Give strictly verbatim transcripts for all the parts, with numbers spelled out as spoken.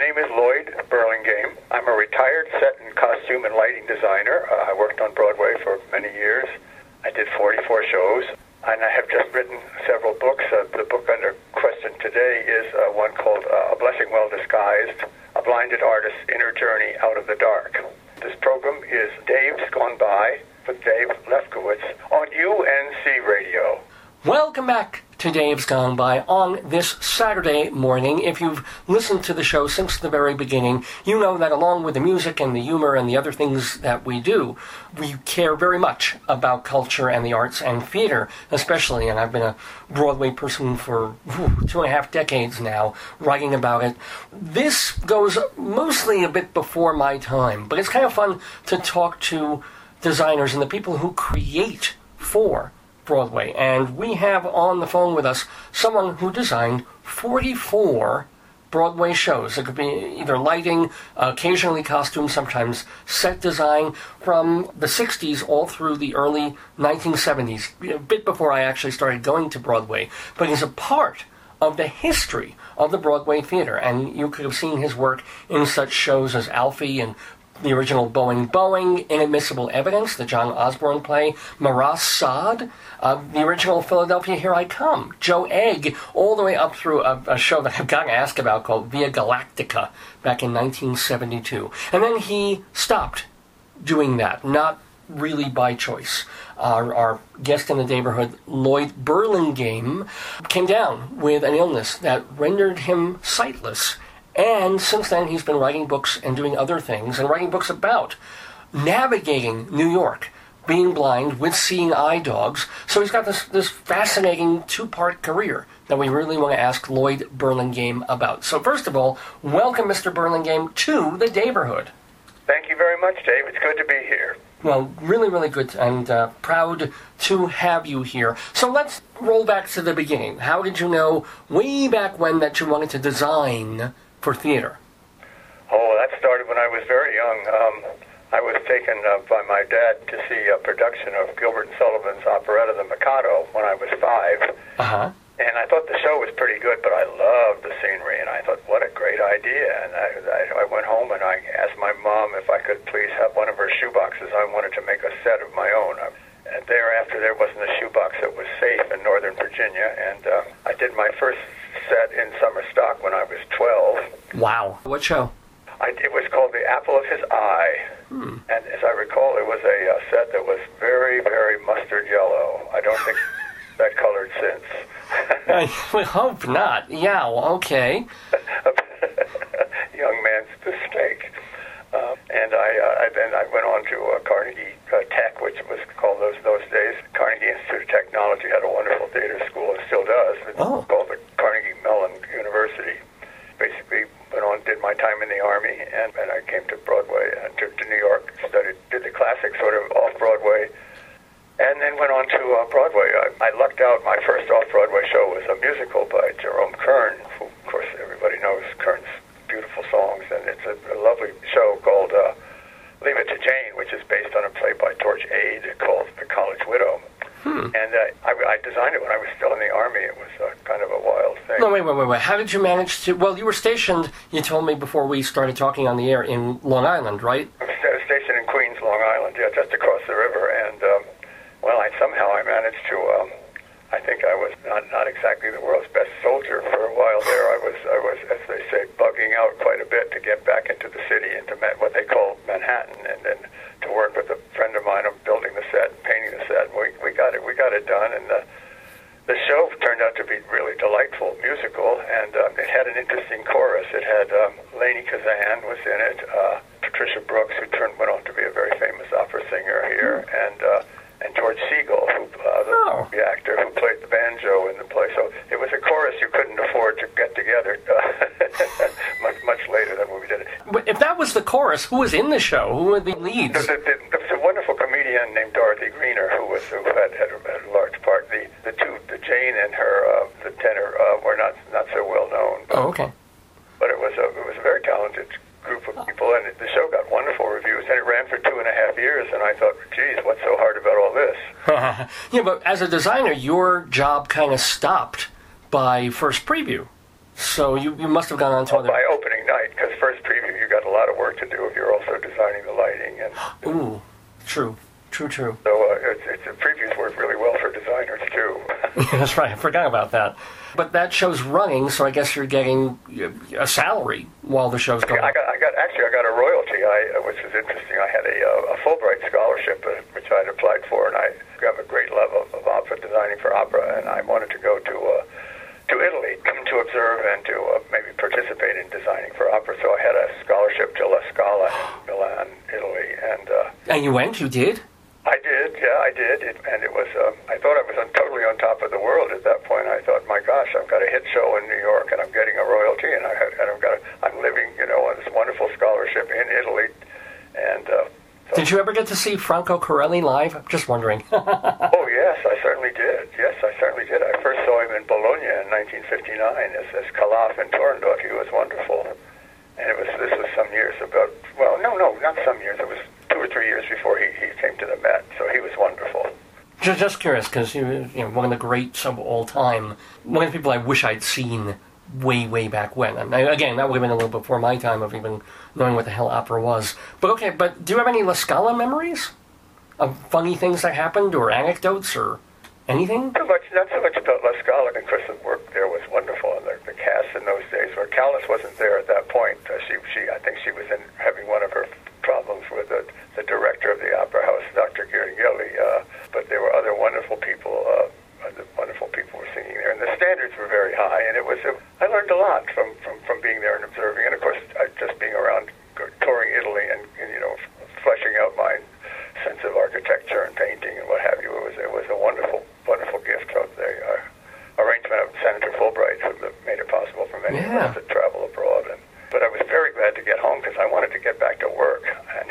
name is Lloyd Burlingame. I'm a retired set and costume and lighting designer. Uh, I worked on Broadway for many years. I did forty-four shows, and I have just written several books. Uh, the book under question today is uh, one called uh, A Blessing Well Disguised, A Blinded Artist's Inner Journey Out of the Dark. This program is Dave's Gone By with Dave Lefkowitz on U N C Radio. Welcome back to Dave's Gone By on this Saturday morning. If you've listened to the show since the very beginning, you know that along with the music and the humor and the other things that we do, we care very much about culture and the arts and theater, especially. And I've been a Broadway person for whew, two and a half decades now, writing about it. This goes mostly a bit before my time, but it's kind of fun to talk to designers and the people who create for Broadway. And we have on the phone with us someone who designed forty-four Broadway shows. It could be either lighting, occasionally costumes, sometimes set design, from the sixties all through the early nineteen seventies, a bit before I actually started going to Broadway. But he's a part of the history of the Broadway theater, and you could have seen his work in such shows as Alfie and the original Boeing Boeing, Inadmissible Evidence, the John Osborne play, Marat Sade, uh, the original Philadelphia Here I Come, Joe Egg, all the way up through a, a show that I've got to ask about called Via Galactica back in nineteen seventy-two. And then he stopped doing that, not really by choice. Our, our guest in the neighborhood, Lloyd Burlingame, came down with an illness that rendered him sightless. And since then, he's been writing books and doing other things, and writing books about navigating New York, being blind with seeing eye dogs. So he's got this, this fascinating two-part career that we really want to ask Lloyd Burlingame about. So first of all, welcome, Mister Burlingame, to the neighborhood. Thank you very much, Dave. It's good to be here. Well, really, really good and uh, proud to have you here. So let's roll back to the beginning. How did you know way back when that you wanted to design for theater? Oh, that started when I was very young. Um, I was taken uh, by my dad to see a production of Gilbert and Sullivan's operetta, The Mikado, when I was five. Uh-huh. And I thought the show was pretty good, but I loved the scenery, and I thought, what a great idea. And I, I, I went home and I asked my mom if I could please have one of her shoeboxes. I wanted to make a set of my own. And thereafter, there wasn't a shoebox that was safe in Northern Virginia, and uh, I did my first set in summer stock when I was twelve. Wow. What show? I, it was called The Apple of His Eye. Hmm. And as I recall, it was a uh, set that was very, very mustard yellow. I don't think that colored since. I would hope not. Yeah, well, okay. Young man's mistake. Uh, and I, uh, I then I went on to uh, Carnegie uh, Tech, which was called those those days. Carnegie Institute of Technology had a wonderful theater school, and still does. It's oh. called the Carnegie Mellon University. Basically, went on, did my time in the Army, and, and I came to Broadway and to, to New York, studied, did the classic sort of off-Broadway, and then went on to uh, Broadway. I, I lucked out. My first off-Broadway show was a musical by Jerome Kern, who, of course, everybody knows Kern's beautiful songs, and it's a, a lovely show called uh, Leave It to Jane, which is based on a play by George Ade called The College Widow. Hmm. And uh, I, I designed it when I was still in the Army. It was uh, kind of a wild thing. No, wait, wait, wait, wait. How did you manage to... Well, you were stationed, you told me before we started talking on the air, in Long Island, right? I was stationed in Queens, Long Island, yeah, just across the river. And, um, well, I, somehow I managed to... Um, I think I was not, not exactly the world's best soldier for a while there. I was, I was, as they say, bugging out quite a bit to get back into the city, into what they call Manhattan, and then to work with a friend of mine of building the set, painting the set. We we got it, we got it done, and the the show turned out to be really delightful musical, and um, it had an interesting chorus. It had um, Lainey Kazan was in it, uh, Patricia Brooks, who turned went on to be a very famous opera singer here, and. Uh, and George Siegel, who, uh, the, oh. the actor who played the banjo in the play. So it was a chorus you couldn't afford to get together uh, much much later than when we did it. But if that was the chorus, who was in the show? Who were the leads? There was a, there was a wonderful comedian named Dorothy Greener who was who had, had, a, had a large part. The the two, the Jane and her, uh, the tenor, uh, were not not so well known. But, oh, okay. But it was a it was a very talented group of people, and the show got wonderful reviews, and it ran for two and a half years, and I thought, geez, what's so hard about all this? Yeah, but as a designer, your job kind of stopped by first preview, so you, you must have gone on to oh, other... By opening night, because first preview, you got a lot of work to do if you're also designing the lighting. And Ooh, true, true, true. So uh, it's, it's, the previews work really well for designers, too. That's right, I forgot about that. But that show's running, so I guess you're getting a salary while the show's going. I got, I got actually, I got a royalty, I, uh, which is interesting. I had a, uh, a Fulbright scholarship, uh, which I had applied for, and I have a great love of, of opera, designing for opera, and I wanted to go to uh, to Italy to observe and to uh, maybe participate in designing for opera. So I had a scholarship to La Scala in Milan, Italy, and uh, and you went? You did? I did, yeah, I did, it, and it was. Uh, I thought I was on, totally on top of the world at that point. I thought, my gosh, I've got a hit show in New York, and I'm getting a royalty, and, I have, and I've got, a, I'm living, you know, on this wonderful scholarship in Italy, and. Uh, so Did you ever get to see Franco Corelli live? I'm just wondering. Oh yes, I certainly did. Yes, I certainly did. I first saw him in Bologna in nineteen fifty-nine as, as Calaf in Turandot. He was wonderful, and it was this was some years about. Well, no, no, not some years. It was two or three years before he, he came to the Met, so he was wonderful. Just, just curious, because he was, you know, one of the greats of all time. One of the people I wish I'd seen way, way back when. And I, again, that would have been a little before my time of even knowing what the hell opera was. But okay, but do you have any La Scala memories of funny things that happened, or anecdotes, or anything? Not so much, not so much about La Scala, because the work there was wonderful, and the, the cast in those days, where Callas wasn't there at that point. Uh, she, she, I think she was in having one of her problems with the, the director of the Opera House, Doctor Girighelli, uh, but there were other wonderful people, uh, other wonderful people were singing there, and the standards were very high, and it was, a, I learned a lot from, from, from being there and observing, and of course, I, just being around, touring Italy, and, and you know, fleshing out my sense of architecture and painting and what have you. It was, it was a wonderful, wonderful gift of the uh, arrangement of Senator Fulbright, who made it possible for many yeah. of us to travel abroad, and but I was very glad to get home because I wanted to get back to work, and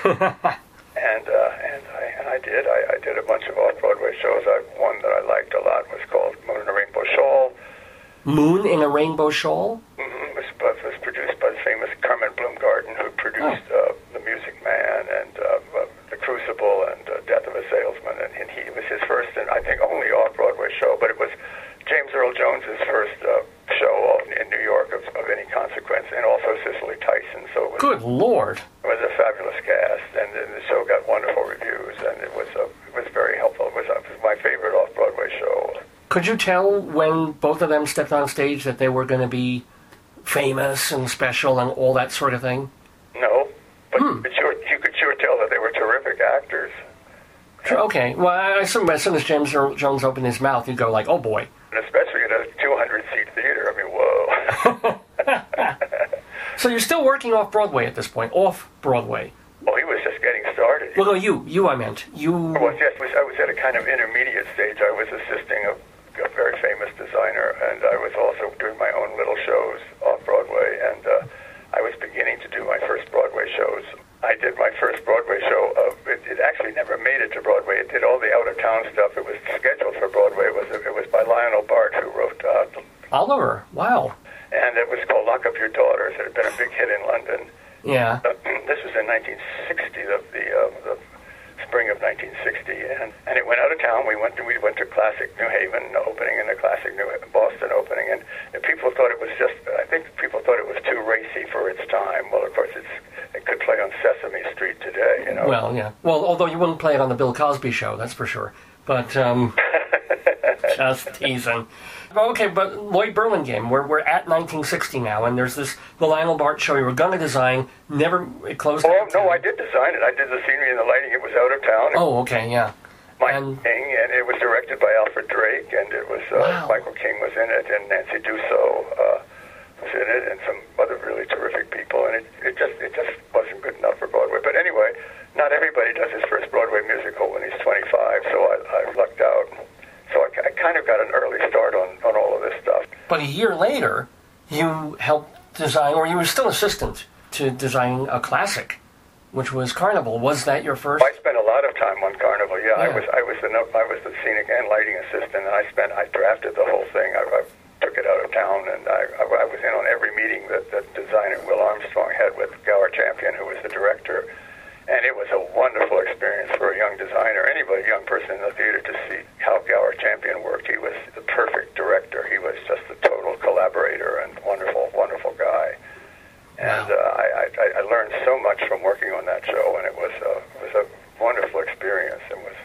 and, uh, and I and I did. I, I did a bunch of off-Broadway shows. I, one that I liked a lot was called Moon in a Rainbow Shawl. Moon in a Rainbow Shawl? Mm-hmm. It was, was produced by the famous Carmen Bloomgarden, who produced oh. uh, The Music Man and uh, uh, The Crucible and uh, Death of a Salesman, and, and he it was his first and I think only off-Broadway show, but it was James Earl Jones's first uh, show in New York of, of any consequence, and also Cicely Tyson. So it was, good Lord, it was a fabulous cast, and, and the show got wonderful reviews, and it was uh, it was very helpful. It was, uh, it was my favorite off-Broadway show. Could you tell when both of them stepped on stage that they were going to be famous and special and all that sort of thing? No, but, hmm. but sure, you could sure tell that they were terrific actors. Sure, okay, well, I assume as soon as James Earl Jones opened his mouth, you'd go like, oh boy. And especially in a two hundred seat theater, I mean, whoa. So you're still working off-Broadway at this point, off-Broadway? Well, he was just getting started. Well, no, you, you I meant. You... I was, yes, was, I was at a kind of intermediate stage. I was assisting a, a very famous designer, and I was also doing my own little shows off-Broadway, and uh, I was beginning to do my first Broadway shows. I did my first Broadway show. Of, it, it actually never made it to Broadway. It did all the out-of-town stuff. It was scheduled for Broadway. It was, it was by Lionel Bart, who wrote... Uh, Oliver, wow. And it was called Lock Up Your Daughters. It had been a big hit in London. Yeah. Uh, this was in nineteen sixty, the, the, uh, the spring of nineteen sixty, and, and it went out of town. We went to we went to Classic New Haven opening and the Classic New Boston opening, and, and people thought it was just. I think people thought it was too racy for its time. Well, of course, it's it could play on Sesame Street today, you know. Well, yeah. Well, although you wouldn't play it on the Bill Cosby Show, that's for sure. But um, just teasing. Okay, but Lloyd Burlingame, we're, we're at nineteen sixty now, and there's this, the Lionel Bart show you were going to design, never, it closed. Oh, no, I did design it. I did the scenery and the lighting. It was out of town. Oh, okay, yeah. My and, thing, and it was directed by Alfred Drake, and it was, uh, wow. Michael King was in it, and Nancy Dussault uh, was in it, and some other really terrific people, and it, it just it just wasn't good enough for Broadway. But anyway, not everybody does his first Broadway musical when he's twenty-five, so I, I lucked out. So I, I kind of got an early start on, on all of this stuff. But a year later, you helped design, or you were still assistant to design a classic, which was Carnival. Was that your first? I spent a lot of time on Carnival. Yeah, yeah. I was I was the I was the scenic and lighting assistant, and I spent I drafted the whole thing. I, I took it out of town, and I, I, I was in on every meeting that that designer Will Armstrong had with Gower Champion, who was the director. And it was a wonderful experience for a young designer, anybody, young person in the theater, to see how Gower Champion worked. He was the perfect director. He was just a total collaborator and wonderful, wonderful guy. and uh, I, I, I learned so much from working on that show, and it was uh, it was a wonderful experience. It was.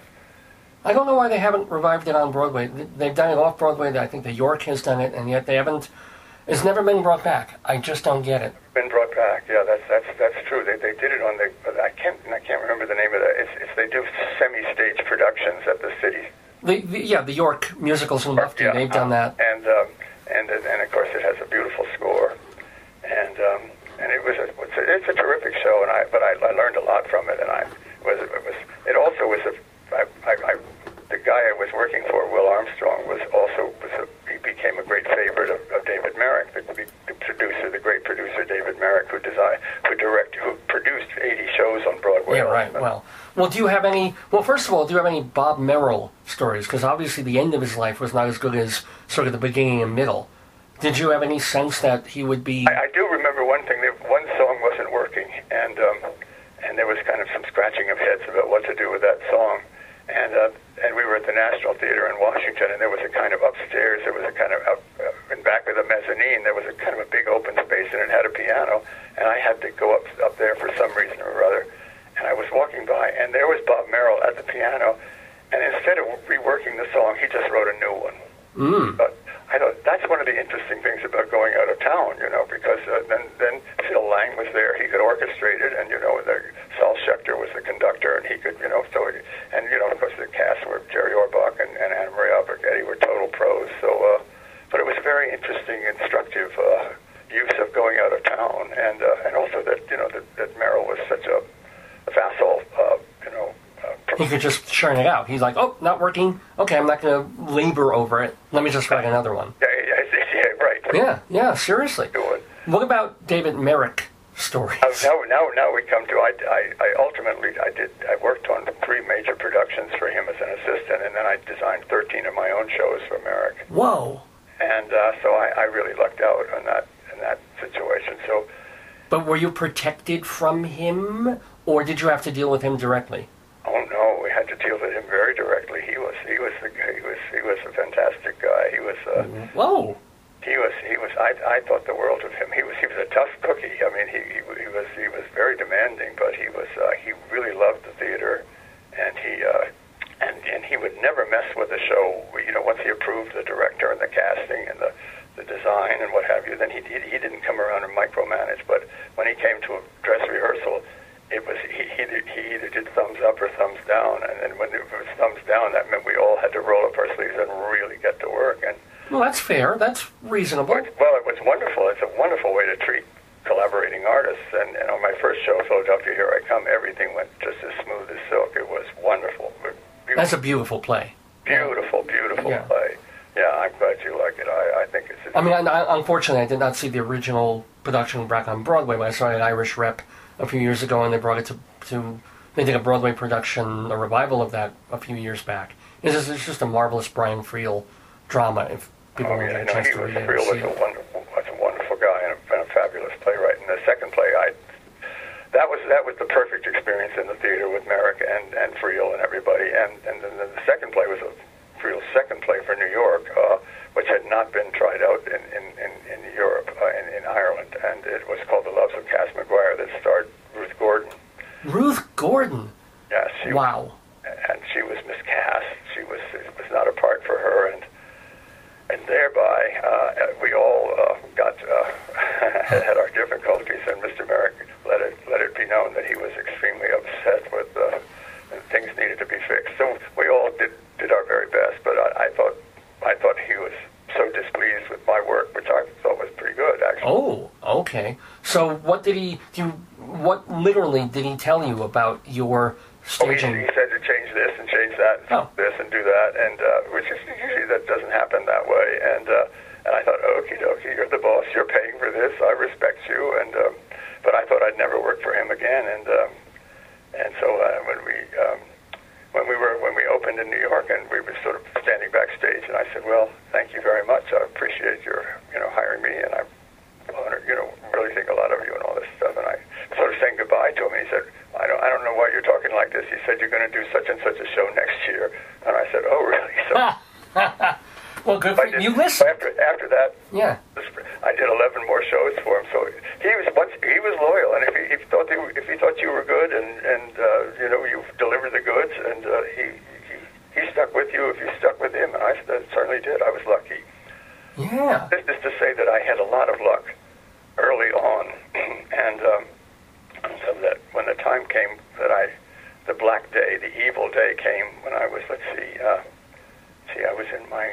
I don't know why they haven't revived it on Broadway. They've done it off Broadway. I think the York has done it, and yet they haven't. It's never been brought back. I just don't get it. Been brought back, yeah. That's that's that's true. They they did it on the. I can't I can't remember the name of that. It's, it's they do semi-stage productions at the city. The, the yeah the York musicals in Lufty. Yeah, They've done that. And um, and and of course it has a beautiful score, and um, and it was a, it's a it's a terrific show. And I but I, I learned a lot from it. And I was it was it also was a I, I, I the guy I was working for, Will Armstrong, was also was a, he became a great favorite of, of David Merrick, the, the, the producer, the great producer David Merrick, who designed, who directed, who produced eighty shows on Broadway. Yeah, right. Well, well, do you have any? Well, first of all, do you have any Bob Merrill stories? Because obviously, the end of his life was not as good as sort of the beginning and middle. Did you have any sense that he would be? I, I do remember one thing. That one song wasn't working, and um, and there was kind of some scratching of heads about what to do with that song, and. Uh, And we were at the National Theater in Washington, and there was a kind of upstairs, there was a kind of, up, uh, in back of the mezzanine, there was a kind of a big open space, and it had a piano, and I had to go up up there for some reason or other, and I was walking by, and there was Bob Merrill at the piano, and instead of reworking the song, he just wrote a new one. Mm. But I thought that's one of the interesting things about going out of town, you know, because uh, then then Phil Lang was there, he could orchestrate it, and you know, the, Saul Schechter was the conductor, and he could, you know, so he, and you know, of course, the cast were Jerry Orbach and, and Anna Marie Alberghetti were total pros. So, uh, but it was a very interesting, instructive uh, use of going out of town, and uh, and also that you know that, that Merrill was such a, a facile, uh, you know. He could just churn it out. He's like, oh, not working. Okay, I'm not going to labor over it. Let me just write another one. Yeah, yeah, yeah, right. Yeah, yeah, seriously. What about David Merrick stories? Uh, now, now, now we come to. I, I, I ultimately, I did. I worked on three major productions for him as an assistant, and then I designed thirteen of my own shows for Merrick. Whoa! And uh, so I, I really lucked out on that in that situation. So. But were you protected from him, or did you have to deal with him directly? Oh no, we had to deal with him very directly. He was he was the he was he was a fantastic guy. He was uh, whoa. He was he was I I thought the world of him. He was he was a tough cookie. I mean he he, he was he was very demanding, but he was uh, he really loved the theater, and he uh, and and he would never mess with the show. You know, once he approved the director and the casting and the the design and what have you, then he he, he didn't come around and micromanage. But when he came to a dress rehearsal, it was he, he he either did thumbs up or thumbs down, and then when it was thumbs down, that meant we all had to roll up our sleeves and really get to work. And well, that's fair. That's reasonable. Well, it was wonderful. It's a wonderful way to treat collaborating artists. And, and on my first show, Philadelphia, Here I Come, everything went just as smooth as silk. It was wonderful. Beautiful. That's a beautiful play. Beautiful, beautiful yeah. play. Yeah, I'm glad you like it. I, I think it's. I mean, I, unfortunately, I did not see the original production back on Broadway, but I saw it at Irish Rep a few years ago, and they brought it to, to they did a Broadway production, a revival of that a few years back. It's just, it's just a marvelous Brian Friel drama, if people oh, want yeah, to get a chance no, to read it. Friel was a wonderful, was a wonderful guy and a, and a fabulous playwright. And the second play, I that was that was the perfect experience in the theater with Merrick and, and Friel and everybody. And and then the second play was a Friel's second play for New York, uh, which had not been tried out in in, in, in Europe, uh, in, in Ireland, and it was called The Loves of Cass McGuire, that starred Ruth Gordon. Ruth Gordon. Yes. She wow. Was, and she was Miss Cass. She was it was not a part for her, and and thereby uh, we all uh, got uh, had our difficulties. And Mister Merrick let it let it be known that he was extremely upset with uh, and things needed to be fixed. So we all did did our very best, but I, I thought I thought he was so displeased with my work, which I thought was pretty good, actually. Oh, okay. So what did he do? You, what literally did he tell you about your staging? Oh, he, he said to change this and change that, and oh. this and do that, and uh, which is usually that doesn't happen that way. And uh, and I thought, okie dokie, you're the boss, you're paying for this, I respect you. And um, but I thought I'd never work for him again. And um, and so uh, when we um, when we were when we opened in New York, and we were sort of standing backstage, and I said, well, thank you very much. I appreciate your you know hiring me, and I honor, you know really think a lot of you and all this stuff. And I sort of saying goodbye to him, and he said, I don't I don't know why you're talking like this. He said, you're going to do such and such a show next year. And I said, oh, really? So well, good for did, you. Listen. After after that, yeah, I did eleven more shows for him. So he was once he was loyal, and if he, if he thought they, if he thought you were good, and and uh, you know you delivered the goods, and uh, he, he he stuck with you if you stuck with him, and I certainly did. I was lucky. Yeah. This is to say that I had a lot of luck early on, and um, so that when the time came that I, the black day, the evil day came when I was, let's see, uh, see, I was in my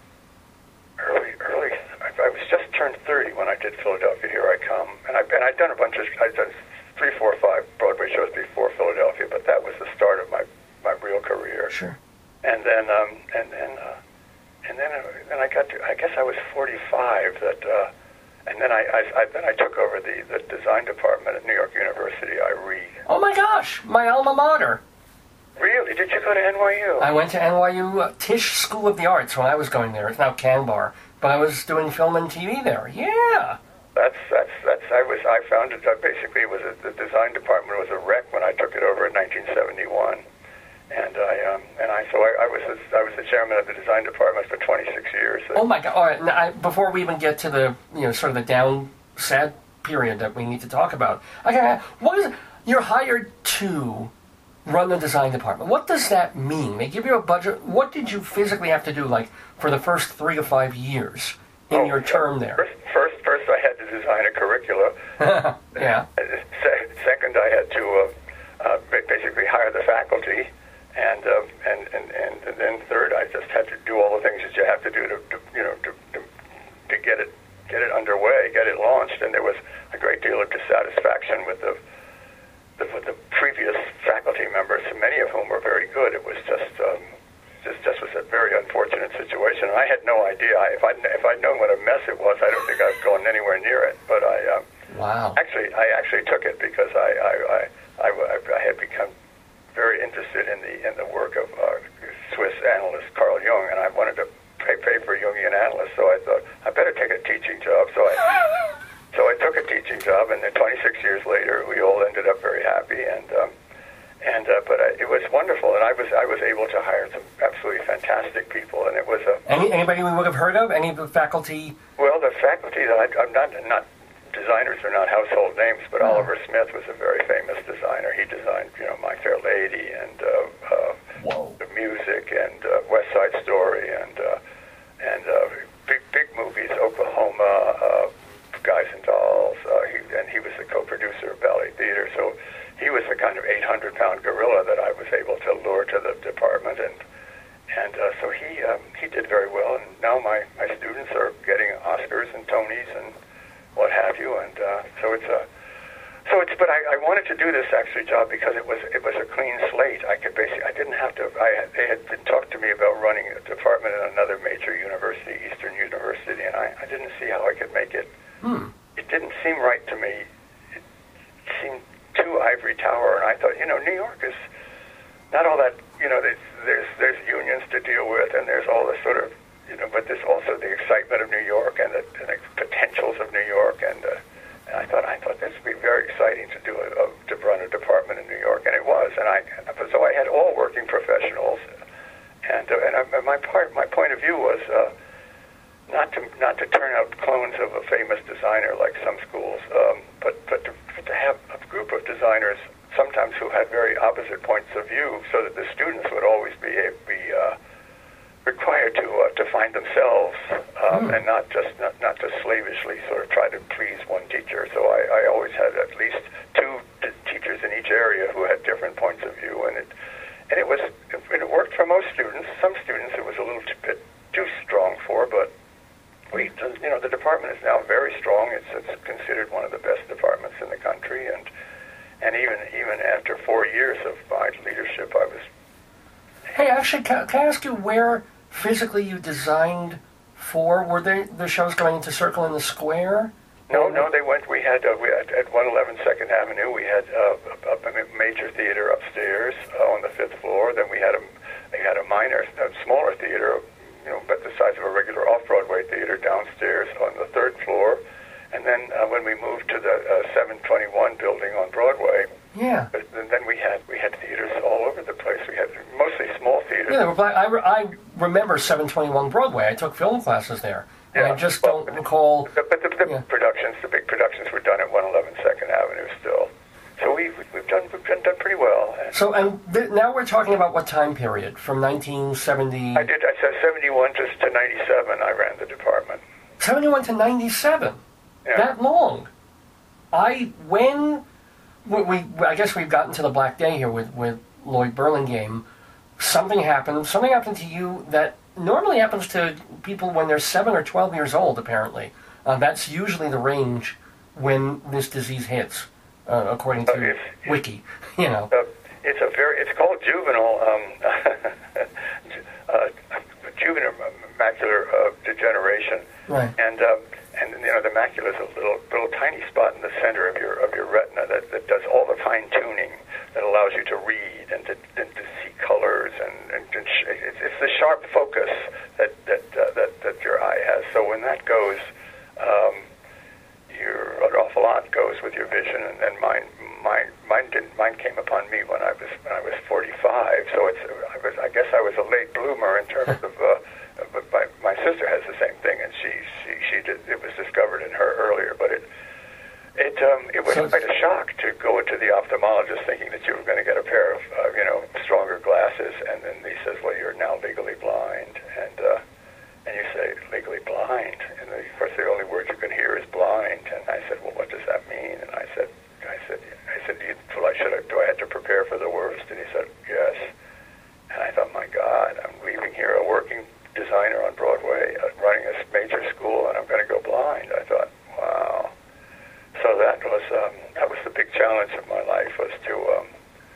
early, early, I, I was just turned thirty when I did Philadelphia, Here I Come, and, I, and I'd done a bunch of, I'd done three, four, five Broadway shows before Philadelphia, but that was the start of my, my real career. Sure. And then, um, and then, uh, and then, uh, then I got to, I guess I was forty-five that, uh, and then I, I, I, then I took over the, the design department at New York University, I read. Oh my gosh, my alma mater. Really? Did you go to N Y U? I went to N Y U uh, Tisch School of the Arts when I was going there. It's now Canbar, but I was doing film and T V there. Yeah. That's that's that's. I was I found it. Uh, basically, it was a, the design department was a wreck when I took it over in nineteen seventy-one, and I um and I so I, I was a, I was the chairman of the design department for twenty-six years. Oh my God! All right, now, I, before we even get to the you know sort of the down sad period that we need to talk about, okay, what is you're hired to run the design department? What does that mean? They give you a budget. What did you physically have to do, like for the first three to five years in oh, your term there? First, first, first, I had to design a curricula. Yeah. Se- second, I had to uh, uh, basically hire the faculty, and, uh, and and and then third, I just had to do all the things that you have to do to, to you know to, to to get it get it underway, get it launched. And there was a great deal of dissatisfaction with the the, with the previous faculty members, many of whom were very good. It was just um, just just was a very unfortunate situation. And I had no idea. I, if I if I'd known what a mess it was, I don't think I'd gone anywhere near it. But I um, wow. Actually, I actually took it because I I, I, I, I had become very interested in the in the work of uh, Swiss analyst Carl Jung, and I wanted to pay pay for a Jungian analyst. So I thought I better take a teaching job. So I. So I took a teaching job, and then twenty-six years later, we all ended up very happy. And um, and uh, but I, it was wonderful, and I was I was able to hire some absolutely fantastic people, and it was a Any, anybody we would have heard of? Any of the faculty? well, the faculty that I, I'm not not designers are not household names, but Oh. Oliver Smith was a very famous designer. He designed you know My Fair Lady and uh, uh, Whoa. the music and uh, West Side Story and uh, and uh, big big movies, Oklahoma. Uh, Guys and Dolls, uh, he, and he was the co-producer of Ballet Theater, so he was the kind of eight hundred pound gorilla that I was able to lure to the department, and and uh, so he um, he did very well, and now my, my students are getting Oscars and Tonys and what have you, and uh, so it's a so it's but I, I wanted to do this actually job because it was it was a clean slate. I could basically I didn't have to. I they had been talked to me about running a department at another major university, Eastern University, and I, I didn't see how I could make it. Hmm. It didn't seem right to me. It seemed too ivory tower, and I thought, you know, New York is not all that. You know, there's there's, there's unions to deal with, and there's all this sort of, you know, but there's also the excitement of New York and the, and the potentials of New York, and, uh, and I thought I thought this would be very exciting to do a, a, to run a department in New York, and it was, and I so I had all working professionals, and uh, and, I, and my part my point of view was. Uh, Not to not to turn out clones of a famous designer like some schools, um, but but to, to have a group of designers sometimes who had very opposite points of view, so that the students would always be be uh, required to uh, to find themselves um, mm. and not just not, not just slavishly sort of try to please one teacher. So I, I always had at least two t- teachers in each area who had different points of view, and it and it was and it worked for most students. Some students it was a little bit too strong for, but. We, you know, the department is now very strong. It's, it's considered one of the best departments in the country, and and even even after four years of my leadership, I was. Hey, actually, can, can I ask you where physically you designed for? Were they the shows going into Circle in the Square? No, no, they went. We had uh, we had at one eleven Second Avenue. We had uh, a, a major theater upstairs uh, on the fifth floor. Then we had a they had a minor, a smaller theater. You know, but the size of a regular off-Broadway theater downstairs on the third floor, and then uh, when we moved to the uh, seven twenty-one building on Broadway, yeah, and then we had we had theaters all over the place. We had mostly small theaters. Yeah, they were black. I, re- I remember seven twenty-one Broadway. I took film classes there. Yeah, I just well, don't recall. The, but the, the yeah. productions, the big productions, were done at one eleven Second Avenue still. So we've we've done we've done, done pretty well. And so and th- now we're talking about what time period from nineteen seventy? I did. I said seventy-one to, to ninety-seven. I ran the department. seventy-one to ninety-seven. Yeah. That long. I when we, we I guess we've gotten to the Black Day here with with Lloyd Burlingame. Something happened. Something happened to you that normally happens to people when they're seven or twelve years old. Apparently, uh, that's usually the range when this disease hits. Uh, according to uh, it's, Wiki, you know. Uh, it's a very, it's called juvenile, um, uh, juvenile macular uh, degeneration. Right. And, um, and, you know, the macula is a little, little tiny spot in the center of your, of your retina that, that does all the fine tuning that allows you to read and to, and to see colors and, and, and sh- it's, it's the sharp focus that, that, uh, that, that your eye has. So when that goes, um, Your, an awful lot goes with your vision, and, and mine, mine, mine didn't. Mine came upon me when I was when I was forty-five. So it's, I was, I guess, I was a late bloomer in terms of. Uh, but my my sister has the same thing, and she she she did. It was discovered in her earlier, but it it um it was so quite a shock to go into the ophthalmologist thinking that you were going to get a pair of uh, you know stronger glasses, and then he says, well, you're now legally blind, and. Uh, And you say, legally blind. And of course, the only word you can hear is blind. And I said, well, what does that mean? And I said, I said, I said, do, you, well, I should have, do I have to prepare for the worst? And he said, yes. And I thought, my God, I'm leaving here a working designer on Broadway, uh, running a major school, and I'm going to go blind. I thought, wow. So that was um, that was the big challenge of my life, was to um,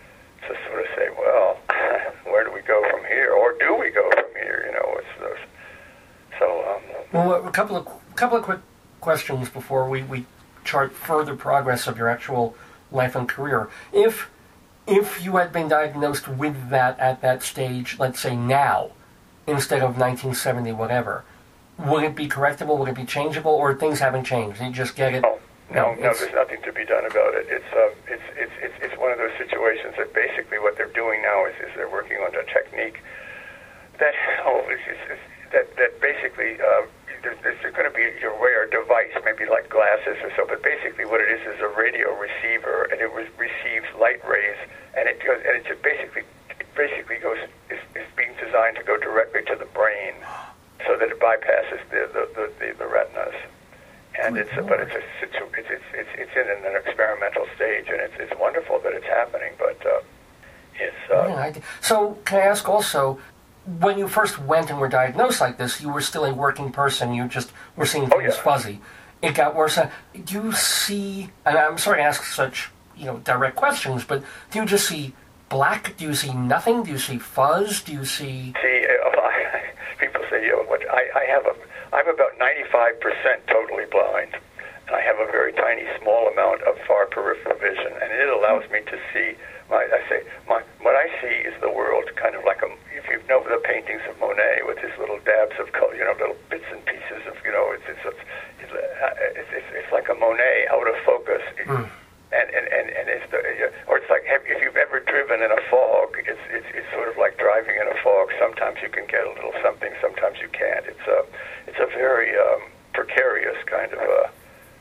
to sort of say, well, where do we go from here, or do we go from here? You know, it's those. So, um, well, a couple of couple of quick questions before we, we chart further progress of your actual life and career. If if you had been diagnosed with that at that stage, let's say now, instead of nineteen seventy, whatever, would it be correctable? Would it be changeable? Or things haven't changed? You just get it? No, no, no. It's, There's nothing to be done about it. It's um, it's it's it's it's one of those situations that basically what they're doing now is, is they're working on a technique that oh, it's, it's, it's that that basically uh, there's, there's going to be your wear device, maybe like glasses or so, but basically what it is is a radio receiver, and it re- receives light rays, and it goes, and it just basically it basically goes is, is being designed to go directly to the brain, so that it bypasses the the, the, the, the retinas. And it's a, but it's a it's it's it's it's in an experimental stage, and it's it's wonderful that it's happening, but uh, it's uh, yeah, I, so can I ask also, when you first went and were diagnosed like this, you were still a working person. You just were seeing things oh, yeah. fuzzy. It got worse. Do you see, and I'm sorry to ask such, you know, direct questions, but do you just see black? Do you see nothing? Do you see fuzz? Do you see... See, uh, I, people say, you know, what, I, I have a, I'm about ninety-five percent totally blind, and I have a very tiny, small amount of far peripheral vision, and it allows me to see, my, I say, my, what I see is the world kind of like a, if you know the paintings of Monet with his little dabs of color, you know, little bits and pieces of, you know, it's it's it's it's, it's, it's, it's like a Monet out of focus, Mm. and, and and and it's the, or it's like if you've ever driven in a fog, it's it's it's sort of like driving in a fog. Sometimes you can get a little something, sometimes you can't. It's a it's a very um, precarious kind of a.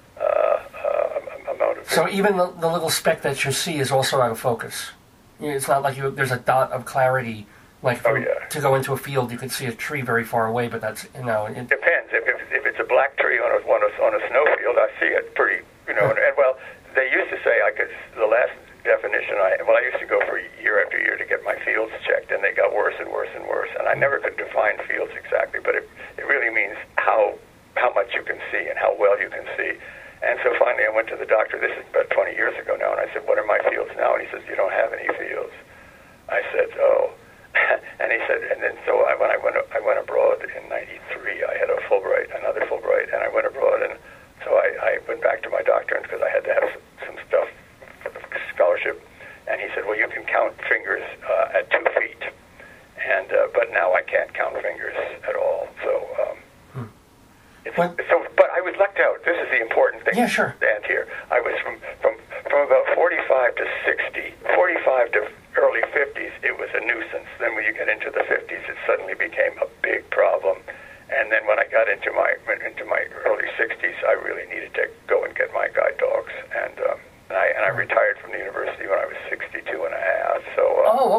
Uh, uh, amount of So even the, the little speck that you see is also out of focus. You know, it's not like you, there's a dot of clarity. Like oh, from, yeah. to go into a field, you could see a tree very far away, but that's, you know... It depends. If, if, if it's a black tree on a, on a, on a snowfield, I see it pretty, you know, and, and well, they used to say I could, the last definition I, well, I used to go for year after year to get my fields checked, and they got worse and worse and worse, and I never could define fields exactly, but it, it really means how, how much you can see and how well you can see. And so finally I went to the doctor, this is about twenty years ago now, and I said, what are my fields now? And he says, you don't have any fields. I said, oh. And he said, and then so I, when I went I went abroad in ninety-three, I had a Fulbright, another Fulbright, and I went abroad, and so I, I went back to my doctor because I had to have some stuff for the scholarship, and he said, well, you can count fingers uh, at two feet, and uh, but now I can't count fingers at all, so... Um, It's, so, but I was lucked out. This is the important thing. Yeah, sure. To stand here. I was from, from from about forty-five to sixty, forty-five to early fifties. It was a nuisance. Then when you get into the fifties, it suddenly became a big problem. And then when I got into my into my early sixties, I really needed to go and get my guide dog.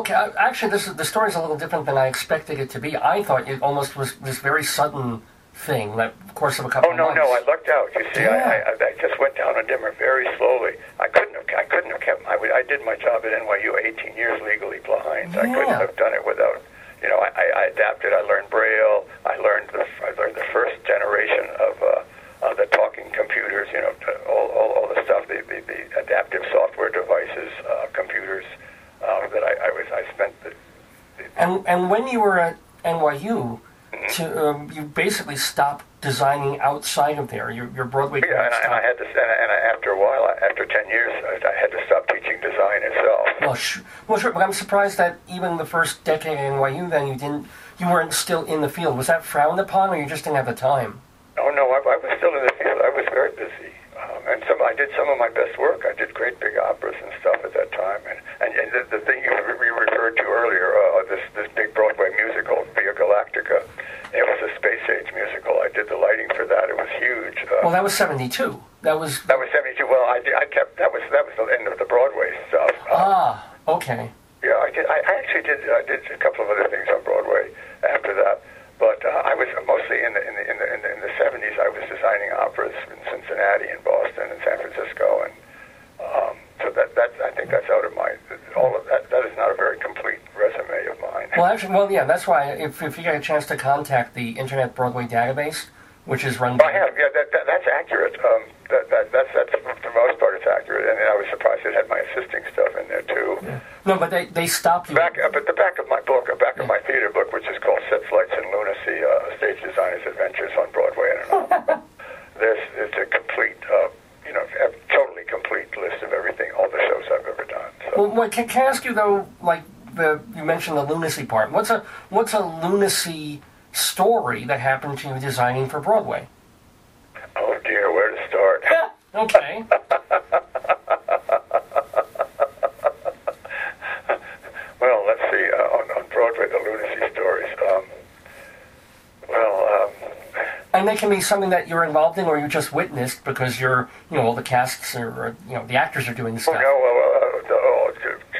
okay. Uh, actually, this the story's a little different than I expected it to be. I thought it almost was this very sudden thing, that course of a couple Oh no, of months. no, I lucked out. You see, Yeah. I, I, I just went down a dimmer very slowly. I couldn't have, I couldn't have kept. I, would- I did my job at N Y U eighteen years legally blind. I couldn't Yeah. have done it without. You know, I, I I adapted. I learned Braille. I learned the I learned the first generation of uh, of the talking computers. You know, to- all all, all the stuff, the, the, the adaptive software devices, uh, computers uh, that I, I was. I spent the. the And and when you were at N Y U, to, um, you basically stopped designing outside of there. Your your Broadway Yeah, and I, and I had to, and, I, and I, after a while, I- after ten years, I, I had to stop teaching design itself. Well, sh- well, sure, but I'm surprised that even the first decade at N Y U, then you didn't, you weren't still in the field. Was that frowned upon, or you just didn't have the time? Oh no, I, I was still in the field. I was very busy, um, and some I did some of my best work. I did great big operas and stuff at that time. And and, and the, the thing you, re- you referred to earlier, uh, this this big Broadway musical, Via Galactica, it was a space age musical. I did the lighting for that. It was huge. Uh, Well, that was seventy-two. That was that was seventy-two. Well, I did, I kept that was that was the end of the Broadway stuff. Uh, ah okay. Yeah, I did. I I actually did. I did a couple of other things on Broadway after that. But uh, I was mostly in the in the in the in the, in the seventies. I was designing operas in Cincinnati and Boston and San Francisco, and um, so that that I think that's out of my all of that. That is not a very complete resume of mine. Well, actually, well, yeah, that's why if if you get a chance to contact the Internet Broadway database, which is run by I have. Yeah, that, that that's accurate. Um, that that that's that's for the most part it's accurate, and I was surprised it had my assisting stuff in there too. no, but they they stop you. Back up at the back of my book, uh, back of my theater book, which is called Sets, Lights, and Lunacy, uh, Stage Designers' Adventures on Broadway and an Opera. There's it's a complete, uh, you know, a totally complete list of everything, all the shows I've ever done. So. Well, what, can, can I ask you though? Like the you mentioned the lunacy part. What's a what's a lunacy story that happened to you designing for Broadway? Oh dear, where to start? Okay. Well, let's see. Uh, on, on Broadway, the lunacy stories. Um, well. Um, And they can be something that you're involved in or you just witnessed because you're, you know, all the casts are, you know, the actors are doing Oh stuff. no! Uh, uh, oh,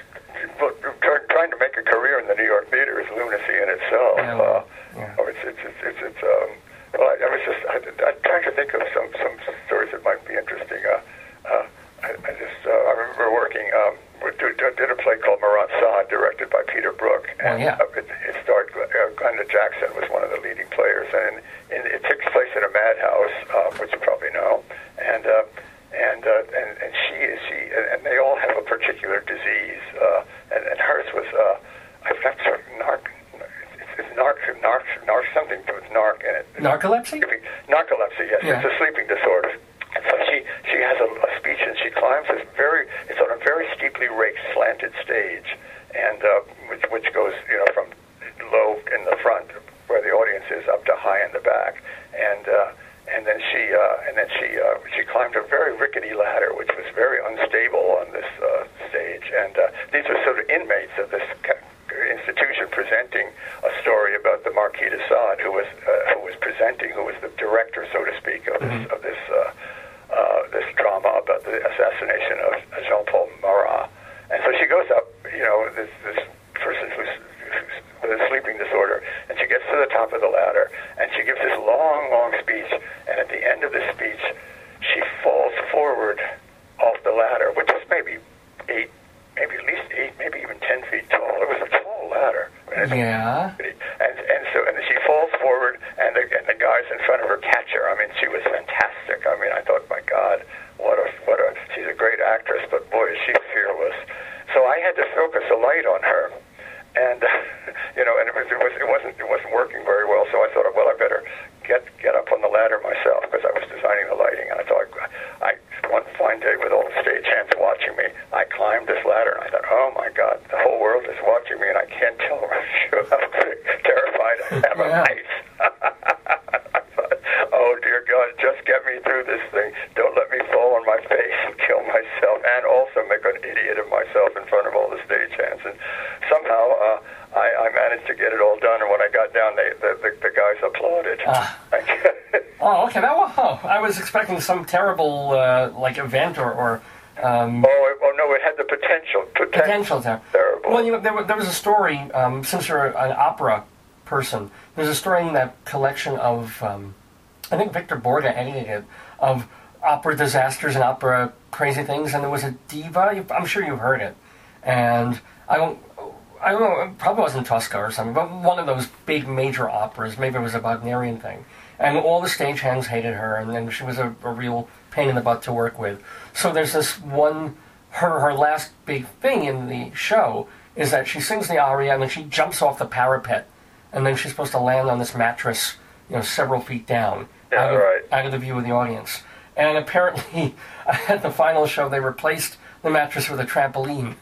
uh, try- trying to make a career in the New York theater is lunacy in itself. Yeah, Uh, yeah. oh, it's it's it's it's, it's um. Well, I, I was just I, I'm trying to think of some some stories that might be interesting. Uh, uh, I, I just uh, I remember working um with, did, did a play called Marat Sade, directed by Peter Brook, and Oh, yeah. uh, it, it starred uh, Glenda Jackson was one of the leading players, and, and it takes place in a madhouse, uh, which you probably know, and. Uh, And, uh, and and she is she and, and they all have a particular disease, uh, and, and hers was uh, I've got sort of narc, it's, it's narc, narc, narc something with narc in it. Narcolepsy? Narcolepsy, yes, Yeah. it's a sleeping disorder. And so she she has a, a speech and she climbs this very it's on a very steeply raked, slanted stage, and uh, which which goes you know from low in the front where the audience is up to high in the back, and. Uh, And then she, uh, and then she, uh, she climbed a very rickety ladder, which was very unstable on this uh, stage. And uh, these were sort of inmates of this institution presenting a story about the Marquis de Sade, who was uh, who was presenting, who was the director, so to speak, of this of this uh, uh, this drama about the assassination of Jean-Paul Marat. And so she goes up, you know, this this person who's with a sleeping disorder, and she gets to the top of the ladder, and she gives this long, long speech, and at the end of the speech, she falls forward off the ladder, which was maybe eight, maybe at least eight, maybe even ten feet tall. It was a tall ladder. Yeah. And and so and she falls forward, and the, and the guys in front of her catch her. I mean, she was fantastic. I mean, I thought, my God, what a what a she's a great actress, but boy, is she fearless. So I had to focus a light on her. And you know, and it was it was it wasn't it wasn't working very well. So I thought, well, I better get get up on the ladder myself because I was designing the lighting. And I thought, I one fine day with all the stage-hands watching me, I climbed this ladder, and I thought, oh my God, the whole world is watching me, and I can't tell how terrified I am of heights. I thought, oh dear God, just get me through this thing. Don't let me fall on my face and kill myself, and also make an idiot of myself in front of all the stagehands. And somehow uh, I, I managed to get it all done, and when I got down, they, the, the, the guys applauded. Ah. Oh, okay. That was, oh, I was expecting some terrible uh, like event or, or um, oh, it, oh no, it had the potential. Poten- potential there. there unbelievable. Well, you know, there, was- there was a story, um, since you're an opera person, there's a story in that collection of, um, I think Victor Borga edited it, of opera disasters and opera crazy things, and there was a diva, I'm sure you've heard it, and I don't, I don't know, it probably wasn't Tosca or something, but one of those big major operas, maybe it was a Wagnerian thing, and all the stagehands hated her, and then she was a, a real pain in the butt to work with. So there's this one, her her last big thing in the show is that she sings the aria, and then she jumps off the parapet, and then she's supposed to land on this mattress, you know, several feet down, Yeah, out, of, right. out of the view of the audience. And apparently, at the final show, they replaced the mattress with a trampoline.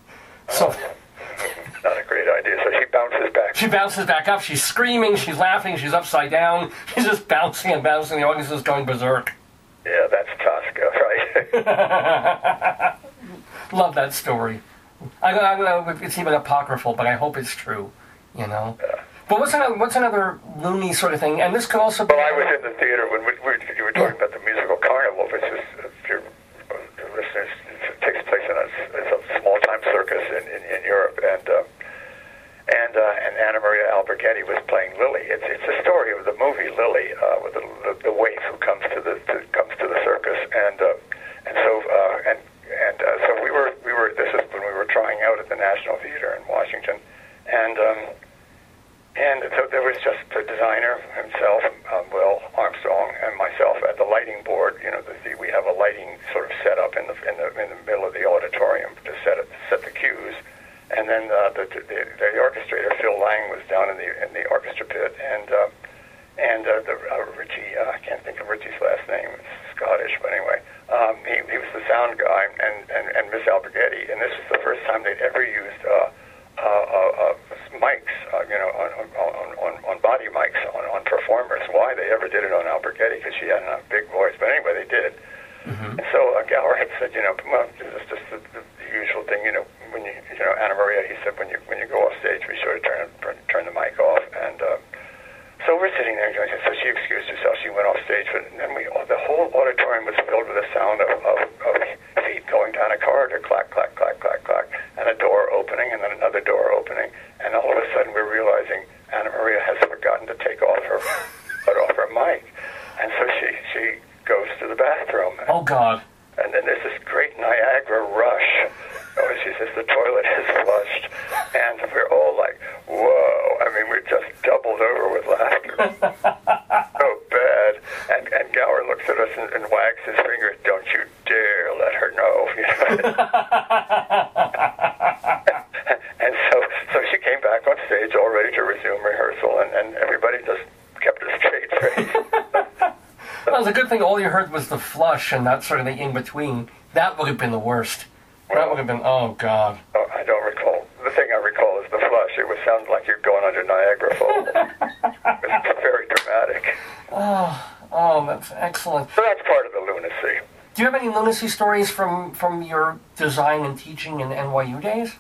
So Not a great idea. So she bounces back. she bounces back up. She's screaming. She's laughing. She's upside down. She's just bouncing and bouncing. The audience is going berserk. Yeah, that's Tosca, right? Love that story. I don't, I don't know if it's even apocryphal, but I hope it's true. You know. Yeah. But what's another, what's another loony sort of thing? And this could also be. Well, I was in the theater when we, we, you were talking about the musical Carnival, which is, if your uh, listeners, it takes place in a, it's a small-time circus in, in, in Europe, and uh, and uh, and Anna Maria Alberghetti was playing Lily. It's it's a story of the movie Lily, uh, with the, the the waif who comes to the to, comes to the circus, and uh, and so uh, and and uh, so we were we were this is when we were trying out at the National Theater in Washington, and. Um, And so there was just the designer himself, um, Will Armstrong, and myself at the lighting board. You know, the, the, we have a lighting sort of set up in the in the in the middle of the auditorium to set it, set the cues, and then uh, the, the the orchestrator Phil Lang was down in the in the orchestra pit, and uh, and uh, the uh, Richie uh, I can't think of Richie's last name. It's Scottish, but anyway, um, he he was the sound guy, and and and Miss Alberghetti, and this was the first time they'd ever used. Uh, Uh, uh, uh, mics, uh, you know, on, on, on, on body mics on, on performers. Why they ever did it on Alberghetti, because she had a big voice. But anyway, they did. Mm-hmm. And so uh, Gower had said, you know, well, this is just the, the, the usual thing, you know, when you, you know, Anna Maria, he said, when you when you go off stage, we sort of turn turn the mic off. And uh, so we're sitting there, and so she excused herself. She went off stage, but then we, the whole auditorium was filled with the sound of, of, of feet going down a corridor, clack, clack, clack, clack, clack, and a door opening, and then another door opening, and all of a sudden we're realizing Anna Maria has forgotten to take off her, put off her mic, and so she she goes to the bathroom. Oh God! And then there's this great Niagara rush. Oh, she says the toilet has flushed, and we're all like, whoa! I mean, we're just doubled over with laughter. So bad. And and Gower looks at us and, and wags his finger. Don't you dare let her know. You know? And so so she came back on stage all ready to resume rehearsal, and, and everybody just kept a straight face. Well, it was a good thing all you heard was the flush and that sort of the in-between. That would have been the worst. That would have been, oh, God. Oh, I don't recall. The thing I recall is the flush. It was sounded like you're going under Niagara Falls. It was very dramatic. Oh, oh, that's excellent. So that's part of the lunacy. Do you have any lunacy stories from, from your design and teaching in N Y U days?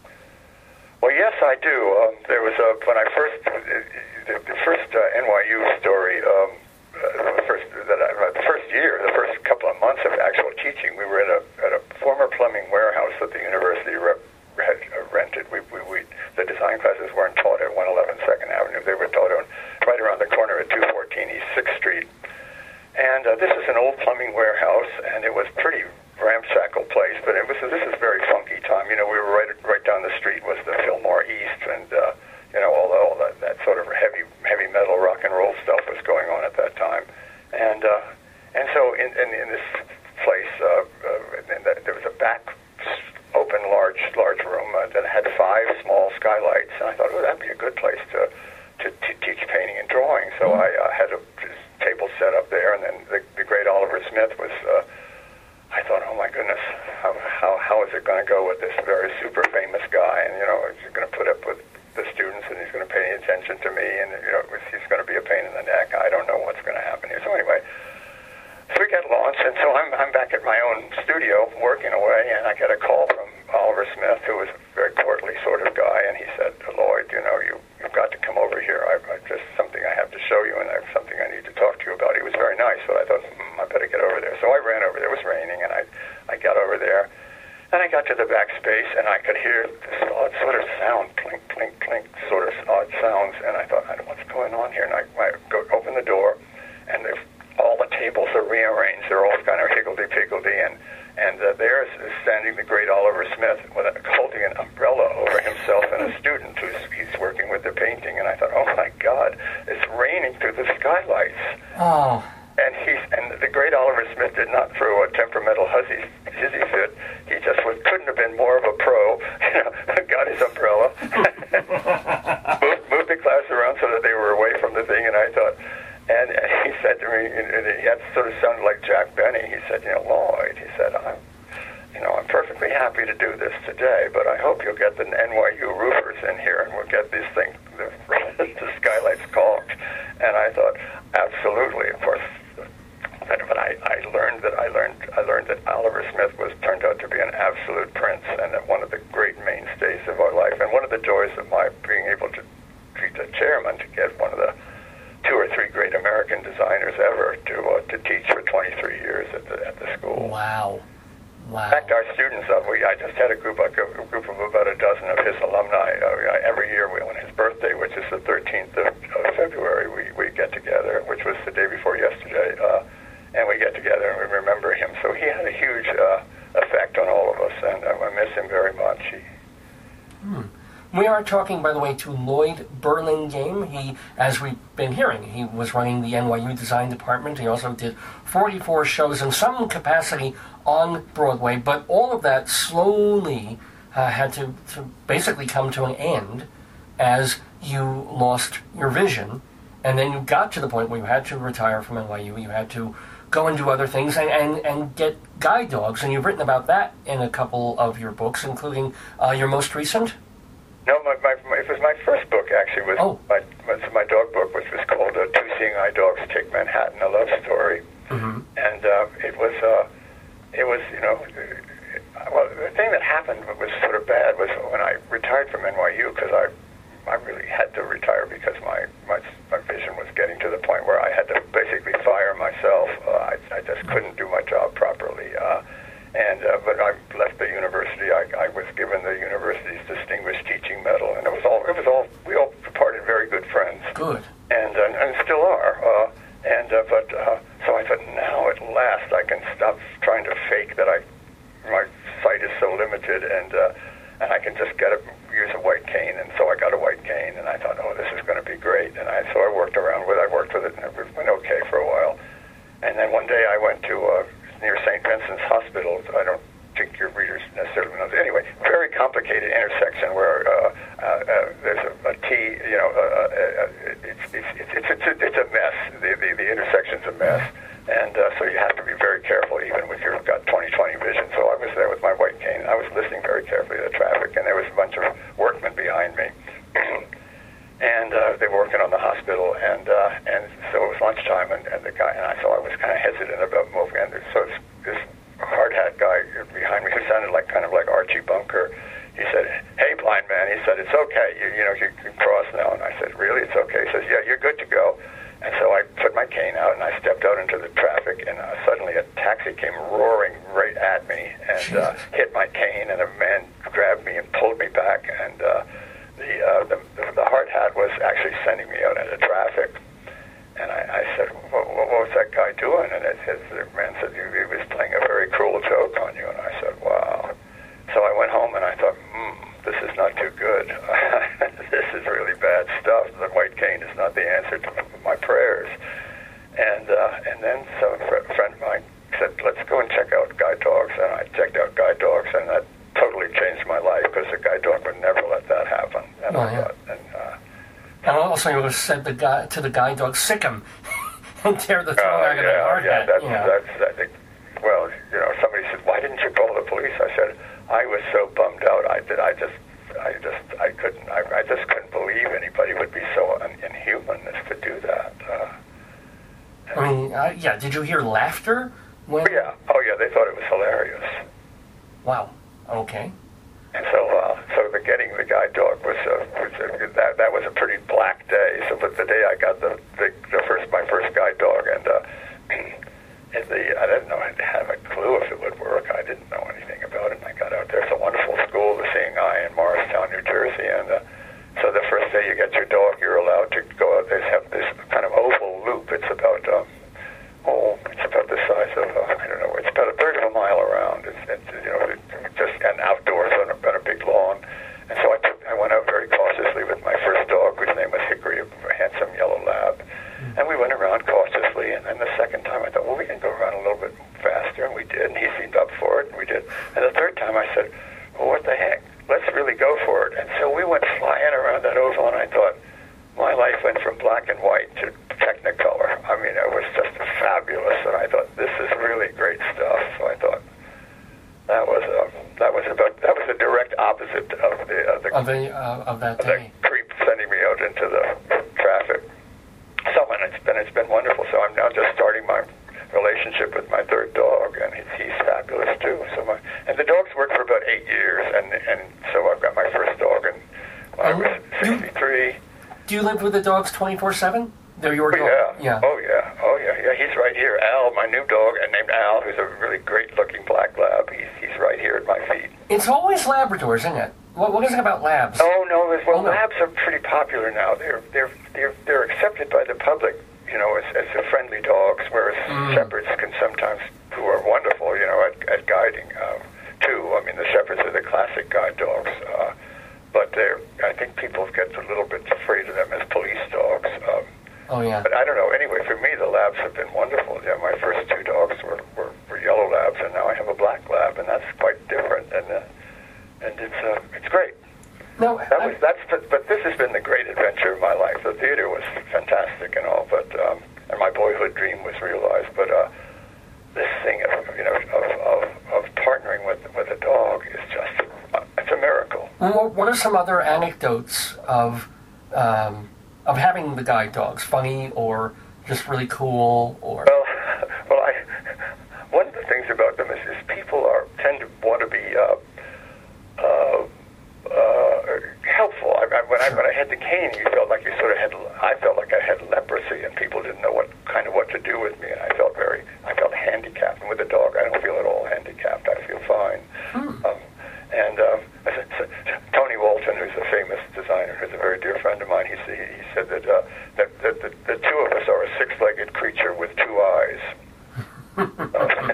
Well, yes, I do. Um, there was a, when I first, uh, the, the first uh, N Y U story, um, uh, the first that I, uh, the first year, the first couple of months of actual teaching, we were at a at a former plumbing warehouse that the university rep, had uh, rented. We, we we the design classes weren't taught at one eleven Second Avenue. They were taught on right around the corner at two fourteen East Sixth Street. And uh, this is an old plumbing warehouse, and it was pretty ramshackle place, but it was this is a very funky time. You know, we were right right down the street was the Fillmore East, and uh, you know all, the, all that, that sort of heavy heavy metal rock and roll stuff was going on at that time, and uh, and so in, in, in this place uh, uh, in the, there was a back open large large room uh, that had five small skylights, and I thought, oh, that'd be a good place to to, to teach painting and drawing. So I uh, had a table set up there, and then the, the great Oliver Smith was. Uh, I thought, oh my goodness, how how how is it going to go with this very super famous guy? And you know, he's going to put up with the students, and he's going to pay attention to me, and you know, he's going to be a pain in the neck. I don't know what's going to happen here. So anyway, so we get launched, and so I'm I'm back at my own studio working away, and I get a call from Oliver Smith, who was a very courtly sort of guy, and he said, Lloyd, you know, you you've got to come over here. I, I just something I have to show you, and I have something I need to talk to you about. He was very nice, but I thought, hmm, I better get over there. So I ran over there. It was raining, and I I got over there, And I got to the back space, and I could hear this odd sort of sound, clink, clink, clink, sort of odd sounds. And I thought, I don't know what's going on here. And I, I go open the door, and all the tables are rearranged. They're all kind of higgledy-piggledy. And, and uh, there is standing the great Oliver Smith with a, holding an umbrella over himself and a student who's he's working with the painting. And I thought, oh, my God, it's raining through the skylights. Oh. And he's and the great Oliver Smith did not throw a temperamental huzzy, hizzy fit. He just was, couldn't have been more of a pro. You know, got his umbrella, moved, moved the class around so that they were away from the thing. And I thought, and, and he said to me, and he had sort of sounded like Jack Benny. He said, you know, Lloyd, he said, I'm, you know, I'm perfectly happy to do this today, but I hope you'll get the N Y U roofers in here and we'll get these things, the, the skylights caulked. And I thought, absolutely, of course. But I, I learned that I learned I learned that Oliver Smith was turned out to be an absolute prince and one of the great mainstays of our life, and one of the joys of my being able to be the chairman to get one of the two or three great American designers ever to uh, to teach for twenty-three years at the at the school. Wow. Wow. In fact, our students, uh, we, I just had a group, a group of about a dozen of his alumni. Uh, every year, we, on his birthday, which is the thirteenth of, of February, we, we get together, which was the day before yesterday. Uh, And we get together and we remember him. So he had a huge uh, effect on all of us, and uh, I miss him very much. He... Hmm. We are talking, by the way, to Lloyd Burlingame. He, as we've been hearing, he was running the N Y U design department. He also did forty-four shows in some capacity on Broadway, but all of that slowly uh, had to, to basically come to an end as you lost your vision, and then you got to the point where you had to retire from N Y U. You had to go and do other things and, and, and get guide dogs, and you've written about that in a couple of your books, including uh, your most recent. No, my, my, my, it was my first book, actually, was oh. my, was my dog book, which was called uh, Two Seeing Eye Dogs Take Manhattan, A Love Story. Mm-hmm. And uh, it was, uh, it was, you know, uh, well, the thing that happened that was sort of bad was when I retired from N Y U, because I I really had to retire because my, my my vision was getting to the point where I had to basically fire myself. Uh, I, I just couldn't do my job properly. Uh, and uh, but I left the university. I, I was given the university's Distinguished Teaching Medal, and it was all it was all we all parted very good friends. Good. And and, and still are. Uh, and uh, but uh, so I thought, now at last I can stop trying to fake that I my sight is so limited, and uh, and I can just get a use a white cane. And so I got a white cane, and I thought, oh, this is going to be great. And I so I worked around with I worked with it, and it went okay for a while. And then one day I went to uh, near Saint Vincent's Hospital. I don't think your readers necessarily know. Anyway, very complicated intersection where uh, uh, uh, there's a, a T. You know, uh, uh, it's, it's, it's, it's, it's, a, it's a mess. The, the, the intersection's a mess. And uh, so you have to be very careful, even if you've got twenty twenty vision. So I was there with my white cane. I was listening very carefully to the traffic, and there was a bunch of workmen behind me. And uh, they were working on the hospital, and uh, and so it was lunchtime, and, and the guy, and I, so I was kind of hesitant about moving. And so this, this hard hat guy behind me, who sounded like kind of like Archie Bunker, he said, "Hey, blind man," he said, "it's okay. You, you know, you can cross now." And I said, "Really? It's okay?" He says, "Yeah, you're good to go." And so I put my cane out, and I stepped out into the traffic, and uh, suddenly a taxi came roaring right at me and uh, hit my cane, and a man grabbed me and pulled me back, and uh, the, uh, the the hard hat was actually sending me out into traffic. And I, I said, what, what was that guy doing? And it, it, the man said, he was playing a very cruel joke on you. And I said, wow. So I went home, and I thought, hmm, this is not too good. This is really bad stuff. The white cane is not the answer to my prayers. And uh, and then some a friend of mine said, let's go and check out guide dogs. And I checked out guide dogs, and that totally changed my life, because a guide dog would never let that happen. And oh, I yeah. thought, and, uh, and also you said the guy, to the guide dog, sick him and tear the throat uh, out of yeah, the hard yeah, hat. That's, Yeah, that's, I think, well, you know, somebody said, why didn't you call the police? I said, I was so bummed out. I did. I just, I just, I couldn't. I, I just couldn't believe anybody would be so un- inhuman as to do that. Uh, I mean, uh, yeah. Did you hear laughter when? oh, yeah. Oh, yeah. They thought it was hilarious. Wow. Okay. And so, uh, so the getting the guide dog was, uh, was uh, that that was a pretty black day. So, but the day I got the the, the first my first guide dog, and uh, and the I didn't know I'd have a clue if it would work. I didn't know anything about about it. And I got out there. It's a wonderful school, the Seeing Eye in Morristown, New Jersey. And uh, so the first day you get your dog, you're allowed to go out. They have this kind of oval loop. It's about, um, oh, it's about the size of, uh, I don't know, it's about a third of a mile around. It's, it's you know, it, just and outdoors on a, on a big lawn. And so I, took, I went out very cautiously with my first dog, whose name was Hickory, a handsome yellow lab. Mm. And we went around cautiously. And then the second time I thought, well, we can go around a little bit faster. And we did. And he seemed up for it. And we did. And the third time I said, well, what the heck? Let's really go for it. And so we went flying around that oval. And I thought, my life went from black and white to Technicolor. I mean, it was just fabulous. And I thought, this is really great stuff. So I thought, that was a, that was about that was a direct opposite of the of the of, the, uh, of that of day. The creep sending me out into the traffic. So and it's been it's been wonderful. So I'm now just starting my relationship with my third dog, and he's, he's fabulous too. So my and the dogs worked for about eight years, and and so I've got my first dog, and when I was sixty-three. Do you live with the dogs twenty-four seven? They're your oh, dog. Yeah. yeah. Oh yeah. Oh yeah. Yeah. He's right here. Al, my new dog, and named Al, who's a really great-looking black lab. He's he's right here at my feet. It's always Labradors, isn't it? What what is it about labs? Oh no. Well, oh, no. labs are pretty popular now. They're they're they're they're accepted by the public, you know, as as the friendly dogs, whereas mm. shepherds can sometimes, who are wonderful, you know, at at guiding uh, too. I mean, the shepherds are the classic guide dogs. Uh, but they're I think people get a little bit afraid of them as police dogs. Um, Oh, yeah. But I don't know. Anyway, for me, the labs have been wonderful. Yeah, my first two dogs were, were, were yellow labs, and now I have a black lab, and that's quite different. And uh, and it's uh, it's great. No, that I... was that's. But, but this has been the great adventure of my life. The theater was fantastic and all, but um, and my boyhood dream was realized. But uh, this thing of you know of, of, of partnering with with a dog is just uh, it's a miracle. Well, what are some other anecdotes of? Um, Of having the guide dogs, funny or just really cool, or well, well, I one of the things about them is, is people are tend to want to be uh, uh, uh, helpful. I, I, when I when I had the cane, you felt like you sort of had. I felt like I had leprosy, and people didn't know what kind of what to do with me, and I felt very. I felt handicapped. And with a dog, I don't feel at all handicapped. I feel fine. Hmm. Um, and um, Tony Walton, who's a famous designer, who's a very dear friend of mine, he, he said that, uh, that, that the, the two of us are a six-legged creature with two eyes. uh,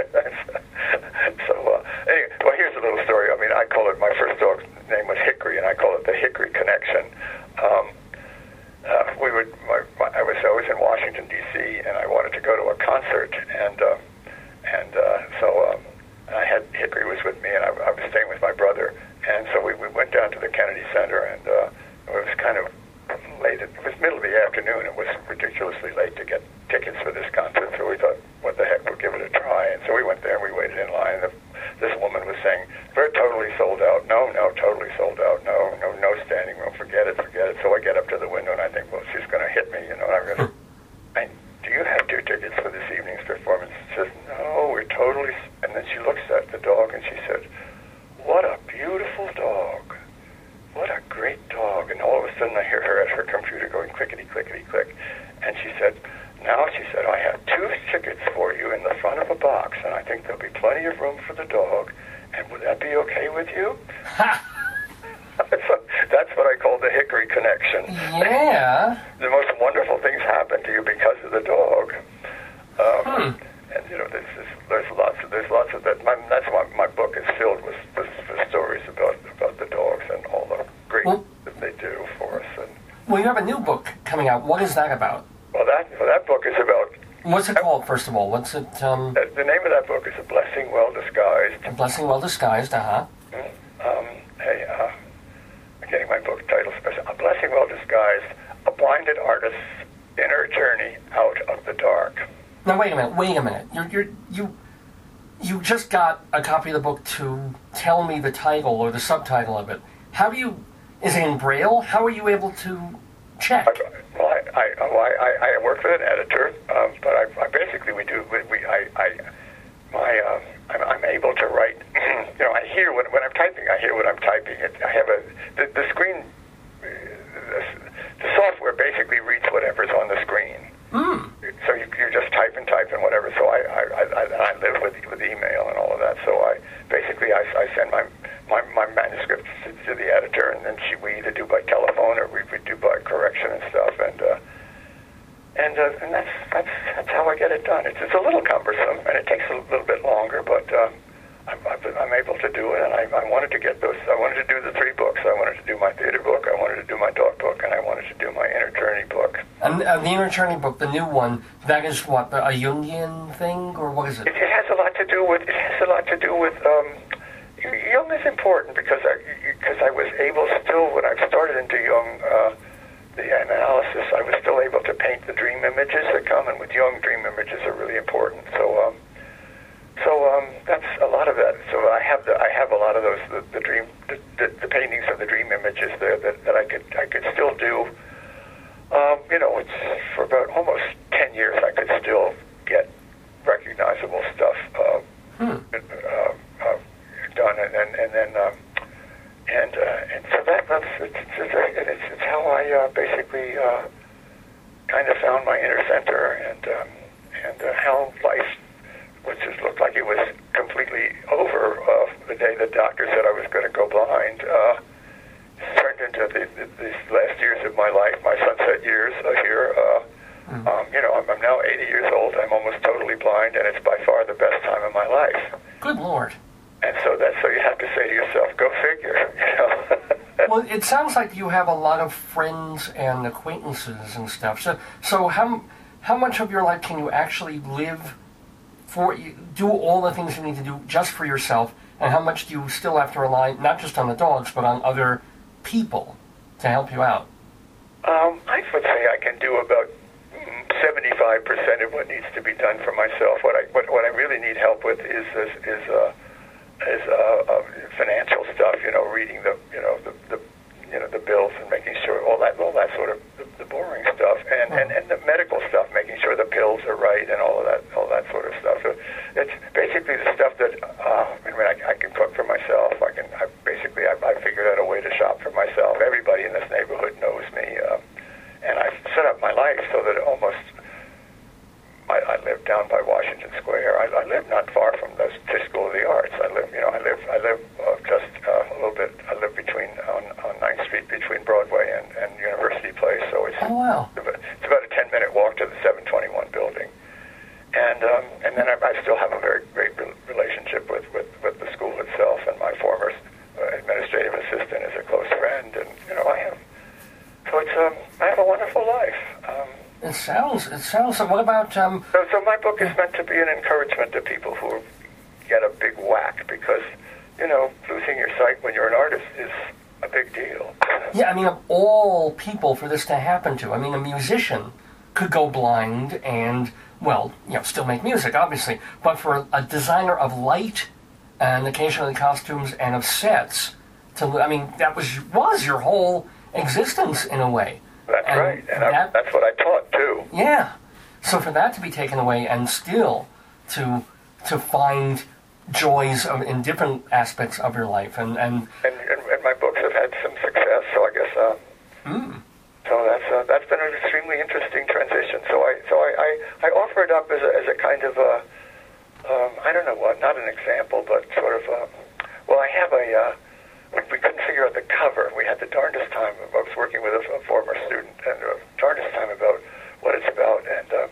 so, uh, anyway, well, here's a little story. I mean, I call it, my first dog's name was Hickory, and I call it the Hickory Connection. Um, uh, we would, my, my, I was always in Washington, D C, and I wanted to go to a concert, and, uh, and uh, so... Um, I had Hickory was with me, and I, I was staying with my brother, and so we, we went down to the Kennedy Center, and uh, it was kind of late. It was middle of the afternoon. It was ridiculously late to get tickets for this concert, so we thought, what the heck, we'll give it a try. And so we went there, and we waited in line, and the, this woman was saying, we're totally sold out. No, no, totally sold out. No, no, no standing room. Forget it, forget it. So I get up to the window, and I think, well, she's going to hit me, you know, and I'm going to... Do you have two tickets for this evening's performance? She says, no, we're totally... And then she looks at the dog and she said, what a beautiful dog. What a great dog. And all of a sudden I hear her at her computer going clickety, clickety, click. And she said, now, she said, I have two tickets for you in the front of a box, and I think there'll be plenty of room for the dog. And would that be okay with you? That's what I call the Hickory Connection. Yeah. The most wonderful things happen to you because of the dog. Um, hmm. And you know, there's, there's lots of there's lots of that. My, that's why my book is filled with, with, with stories about about the dogs and all the great well, that they do for us. And well, you have a new book coming out. What is that about? Well, that well, that book is about. What's it called? First of all, what's it? Um, the, the name of that book is A Blessing Well Disguised. A Blessing Well Disguised. Uh huh. Um, hey, uh, I'm getting my book title special. A Blessing Well Disguised: A Blinded Artist's Inner Journey Out of the Dark. Now wait a minute. Wait a minute. You're you're you. You just got a copy of the book to tell me the title or the subtitle of it. How do you? Is it in Braille? How are you able to check? I, well, I, I, well, I, I work with an editor, um, but I, I basically we do we, we I, I my uh, I'm, I'm able to write. You know, I hear when when I'm typing. I hear what I'm typing. It, I have a the, the screen. The, the software basically reads whatever's on the screen. Mm. So you, you just type and type and whatever. So I I, I, I live with with email and all of that. that. So I basically I, I send my my, my manuscripts to, to the editor, and then she we either do by telephone or we, we do by correction and stuff, and uh, and uh, and that's that's that's how I get it done. It's it's a little cumbersome, and it takes a little bit longer, but uh, I'm, I'm able to do it. And I, I wanted to get those. I wanted to do the three books. I wanted to do my theater book. I wanted to do my dog book, and I wanted to do my Inner Journey book. And uh, the Inner Journey book, the new one, that is what, a Jungian thing, or what is it? It, it has a lot to do with. It has a lot to do with. Um, Jung is important because I because I was able still when I started into Jung. Uh, the analysis, I was still able to paint the dream images that come, and with Jung, dream images are really important. So, um, so um, that's a lot of that. So I have the I have a lot of those the, the dream the, the, the paintings of the dream images there that, that I could I could still do. Um, you know, it's for about almost ten years I could still get recognizable stuff uh, hmm. uh, uh, done, and and, and then. Um, And uh, and so that that's it's it's, it's, it's how I uh, basically uh, kind of found my inner center, and um, and uh, how life, which just looked like it was completely over uh, the day the doctor said I was going to go blind, uh, turned into the, the, these last years of my life, my sunset years uh, here. Uh, mm. um, you know, I'm, I'm now eighty years old. I'm almost totally blind, and it's by far the best time of my life. Good Lord. And so that's so you have to say to yourself, go figure, you know. Well, it sounds like you have a lot of friends and acquaintances and stuff. So, so how how much of your life can you actually live for? Do all the things you need to do just for yourself, and how much do you still have to rely not just on the dogs but on other people to help you out? Um, I would say I can do about seventy-five percent of what needs to be done for myself. What I what, what I really need help with is is. is uh, is uh, uh, financial stuff, you know, reading the, you know, the, the, you know, the bills and making sure all that, all that sort of the, the boring stuff, and, and and the medical stuff, making sure the pills are right and all of that, all that sort of stuff. So it's basically the stuff that uh, I mean, I, I can cook for myself. I can, I basically, I, I figured out a way to shop for myself. Everybody in this neighborhood knows me, uh, and I've set up my life so that almost. I, I live down by Washington Square. I, I live not far from the School of the Arts. I live, you know, I live, I live uh, just uh, a little bit. I live between on, on ninth Street between Broadway and, and University Place. So it's oh, wow. it's about a ten minute walk to the seven twenty-one building. And um, and then I, I still have a very great re- relationship with, with, with the school itself. And my former uh, administrative assistant is a close friend. And you know, I have. So it's um, I have a wonderful life. Um, It sounds, it sounds, what about, um... So, so my book is meant to be an encouragement to people who get a big whack, because, you know, losing your sight when you're an artist is a big deal. Yeah, I mean, of all people for this to happen to, I mean, a musician could go blind and, well, you know, still make music, obviously, but for a designer of light and occasionally costumes and of sets, to, I mean, that was, was your whole existence in a way. That's and right, and that, I, that's what I taught, too. Yeah. So for that to be taken away and still to to find joys of, in different aspects of your life. And, and, and, and, and my books have had some success, so I guess... Uh, mm. So that's uh, that's been an extremely interesting transition. So I so I, I, I offer it up as a, as a kind of, a, um, I don't know what, not an example, but sort of... Um, well, I have a... Uh, we couldn't figure out the cover. We had the darndest time. I was working with a, a former student, and the darndest time about what it's about. And um,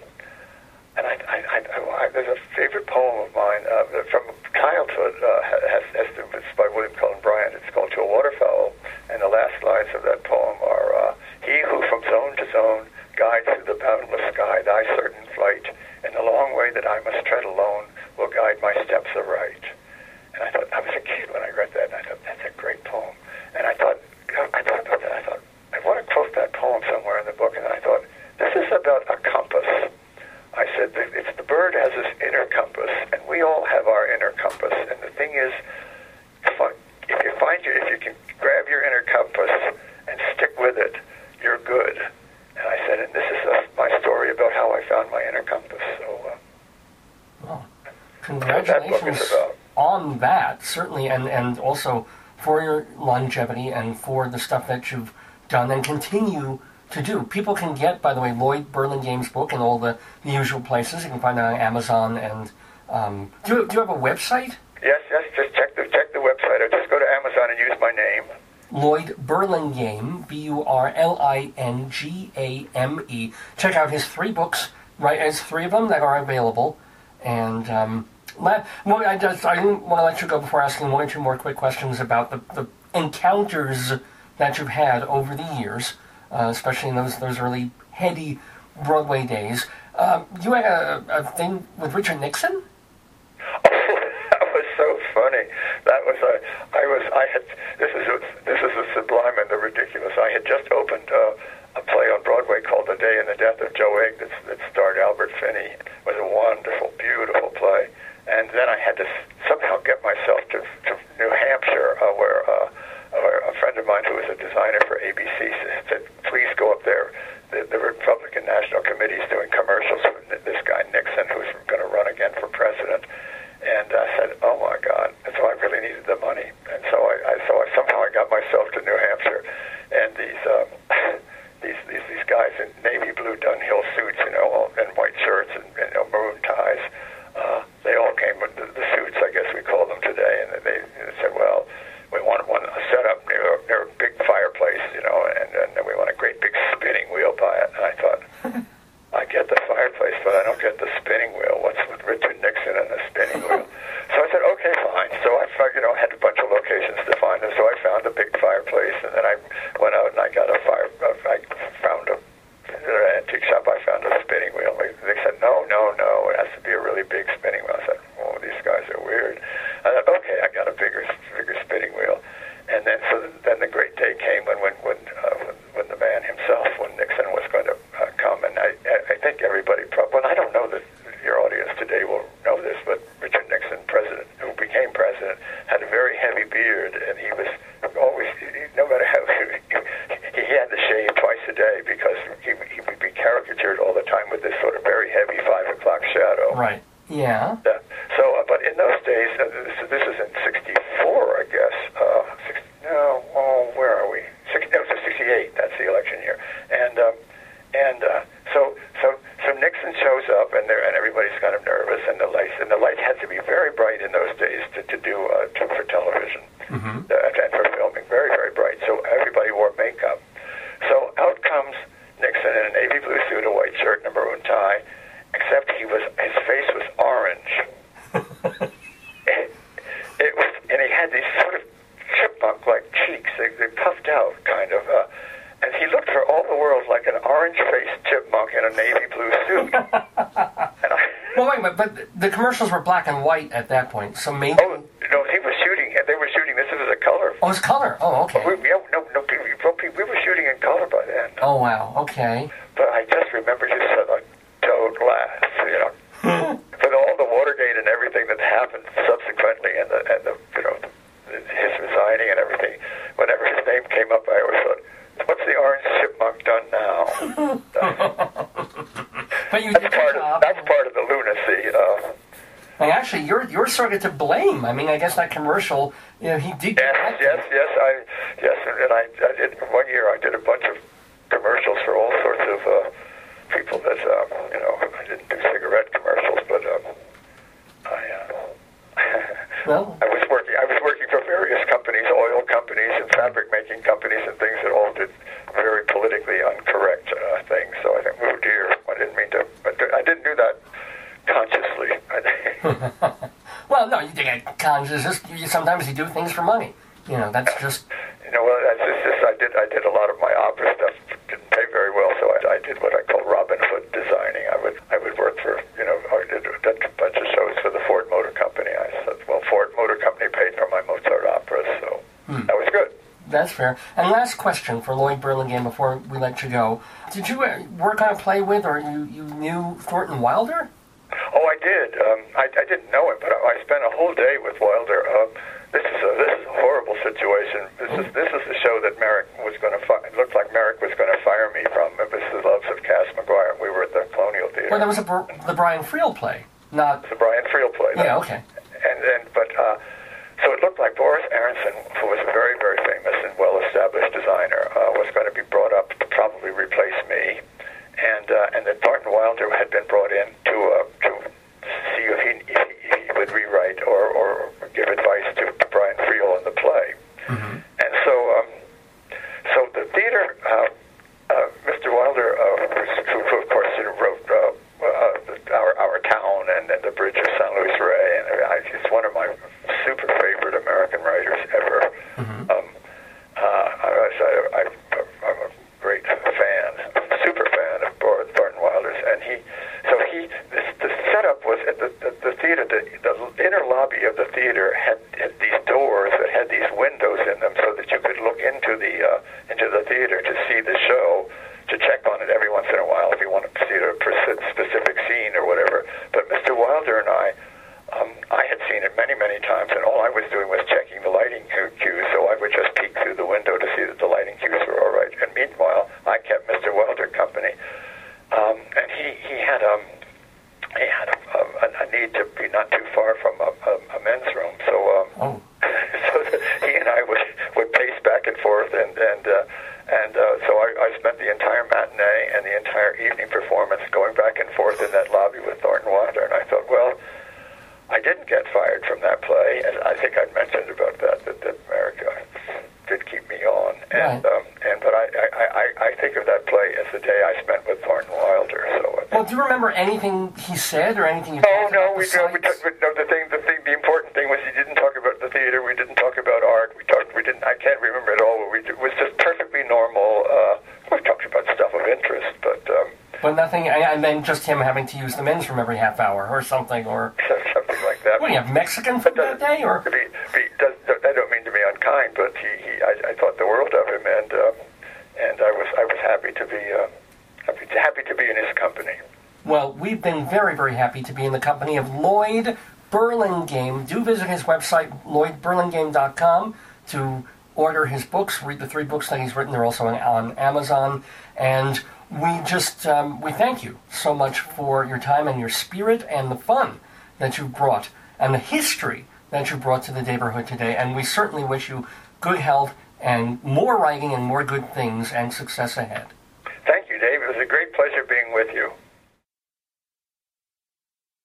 and I, I, I, I, there's a favorite poem of mine uh, from childhood. Uh, has, has to, it's by William Cullen Bryant. It's called "To a Waterfowl," and the last lines of that poem are: uh, "He who from zone to zone guides through the boundless sky thy certain flight, and the long way that I must tread alone will guide my steps aright." And I thought, I was a kid when I read that, and I thought, that's a great poem. And I thought, I thought about that, I thought, I want to quote that poem somewhere in the book, and then I thought, this is about a compass. I said, it's the bird has this inner compass, and we all have our inner compass. And the thing is, if you find your, if you can grab your inner compass and stick with it, you're good. And I said, and this is a, my story about how I found my inner compass. So, uh, well, congratulations. That's what that book is about. On that, certainly, and, and also for your longevity and for the stuff that you've done and continue to do. People can get, by the way, Lloyd Burlingame's book in all the, the usual places. You can find it on Amazon. And um, do, you, do you have a website? Yes, yes, just check the check the website. Or just go to Amazon and use my name. Lloyd Burlingame, B U R L I N G A M E. Check out his three books, right? There's three of them that are available. And um, let, well, I just I didn't want to let you go before asking one or two more quick questions about the, the encounters that you've had over the years, uh, especially in those those early heady Broadway days. Um, you had a, a thing with Richard Nixon? So funny. That was a. I was. I had. This is. A, this is the sublime and the ridiculous. I had just opened uh, a play on Broadway called The Day and the Death of Joe Egg that, that starred Albert Finney. It was a wonderful, beautiful play. And then I had to somehow get myself to, to New Hampshire, uh, where, uh, where a friend of mine who was a designer for A B C said, "Please go up there. The, the Republican National Committee is doing commercials with this guy Nixon, who's going to run again for president." And I said, "Oh my God!" And so I really needed the money, and so I, I so I somehow I got myself to New Hampshire, and these um, these these these guys in navy blue Dunhill suits, you know, all, and white shirts and, and you know, maroon ties. Uh, they all came with the, the suits, I guess we call them today, and they, they said, "Well, we want one a setup near near a big fireplace, you know, and, and we want a great big spinning wheel by it." And I thought, I get the fireplace, but I don't get the spinning wheel. What's with Richard Nixon and the spinning wheel? So I said, okay, fine. So I, you know, had a bunch of locations to find, and so I found a big fireplace, and then I went out and I got a fire. I found a at an antique shop. I found a spinning wheel. They said, no, no, no, it has to be a really big spinning wheel. I said, oh, these guys are weird. I thought, okay, I got a bigger, bigger spinning wheel. And then, so then the great day came when, when, when, uh, when, when the man himself, when Nixon was going to uh, come, and I, I think everybody, probably, well, I don't know that your audience today will know this, but Richard Nixon, president, who became president, had a very heavy beard, and he was always, no matter how, he had to shave twice a day because he, he would be caricatured all the time with this sort of very heavy five o'clock shadow. Right. Yeah. Yeah. So, uh, but in those days, uh, this, this is in sixty-four, I guess. Uh, sixty, no, oh, where are we? sixty, no, it was sixty-eight. That's the election year. And um, and uh, so so so Nixon shows up, and there, and everybody's kind of nervous, and the lights and the lights had to be very bright in those days to, to do uh, to, for television mm-hmm. uh, and for filming. Very very bright. So everybody wore makeup. So out comes Nixon in a navy blue suit, a white shirt, and a maroon tie. Except he was, his face was orange. it, it was, and he had these sort of chipmunk-like cheeks. They, they puffed out, kind of. Uh, and he looked for all the world like an orange-faced chipmunk in a navy blue suit. and I, well, wait a minute, but the commercials were black and white at that point, so maybe... Oh, no, he was shooting, they were shooting, this was a color. Oh, it's color. Oh, okay. We, yeah, no, no, we, we were shooting in color by then. Oh, wow, okay. But I just remember just said, like, toad laugh, you know. With all the Watergate and everything that happened subsequently, and the, and the, you know, his resigning and everything, whenever his name came up, I always thought, what's the orange chipmunk done now? But you that's did part your of, job. that's part of the lunacy. Uh, and actually, you're you're sort of to blame. I mean, I guess that commercial, you know, he did. Yes, yes, yes. I yes, and I, I did one year. I did a bunch of commercials for all sorts of. Uh, people that, um, you know, I didn't do cigarette commercials, but um, I, uh, well, I was working. I was working for various companies, oil companies and fabric making companies, and things that all did very politically incorrect uh, things. So I think, oh dear, I didn't mean to. But I didn't do that consciously. Well, no, you think it conscious. Just you, sometimes you do things for money. You know, that's just. You know, well, that's just, just I did. I did a lot of my opera stuff. Didn't pay very well, so I, I did what I call Robin Hood designing. I would I would work for, you know, I did a bunch of shows for the Ford Motor Company. I said, well, Ford Motor Company paid for my Mozart operas, so hmm. that was good. That's fair. And last question for Lloyd Burlingame before we let you go: did you work on a play with, or you, you knew Thornton Wilder? Oh, I did. Um, I, I didn't know it, but I, I spent a whole day with Wilder. Um, This is a this is a horrible situation. This is this is the show that Merrick was going to. Fi- it looked like Merrick was going to fire me from. It was The Loves of Cass McGuire. We were at the Colonial Theater. Well, there was a Br- the Brian Friel play, not the Brian Friel play. Yeah, okay. And then, but uh, so it looked like Boris Aronson, who was a very very famous and well-established designer, uh, was going to be brought up to probably replace me, and uh, and that Thornton Wilder had been brought in to uh, to see if he, if he, if he would rewrite or or writers ever. Mm-hmm. Um, uh, I, I, I, I'm a great fan, super fan of Thornton Wilder's, and he, so he, this, the setup was at the, the, the theater, the, the inner lobby of the theater had, had these doors that had these windows in them so that you could look into the, uh, into the theater to see the show, to check on it every once in a while if you wanted to see a specific scene or whatever. But Mister Wilder and I, um, I had seen it many, many times, and all I was doing was checking the lighting cues, so I would just peek through the window to see that the lighting cues were all right. And meanwhile, I kept Mister Wilder company. Um, and he, he had, um, he had a, a, a need to be not too far from a, a, a men's room, so um, oh. so he and I would, would pace back and forth, and, and uh, And uh, so I, I spent the entire matinee and the entire evening performance going back and forth in that lobby with Thornton Wilder. And I thought, well, I didn't get fired from that play. And I think I'd mentioned about that, that, that America did keep me on. And right. um, and but I, I, I, I think of that play as the day I spent with Thornton Wilder. So well, do you remember anything he said or anything you Oh, talked no, about we the don't. We sites? talked, no, the thing, the thing, the important thing was he didn't talk about the theater. We didn't talk about art. We talked. We didn't. I can't remember it all. But we it was just perfectly normal. Uh, we talked about stuff of interest, but um, but nothing. And then just him having to use the men's room every half hour or something, or something like that. what do you have, Mexican food that day, or? Be, be, does, I don't mean to be unkind, but he, he I, I thought the world of him, and um, and I was I was happy to be uh, happy to, happy to be in his company. Well, we've been very, very happy to be in the company of Lloyd Burlingame. Do visit his website, lloyd burlingame dot com, to order his books, read the three books that he's written. They're also on, on Amazon. And we just, um, we thank you so much for your time and your spirit and the fun that you brought and the history that you brought to the neighborhood today. And we certainly wish you good health and more writing and more good things and success ahead. Thank you, Dave. It was a great pleasure being with you.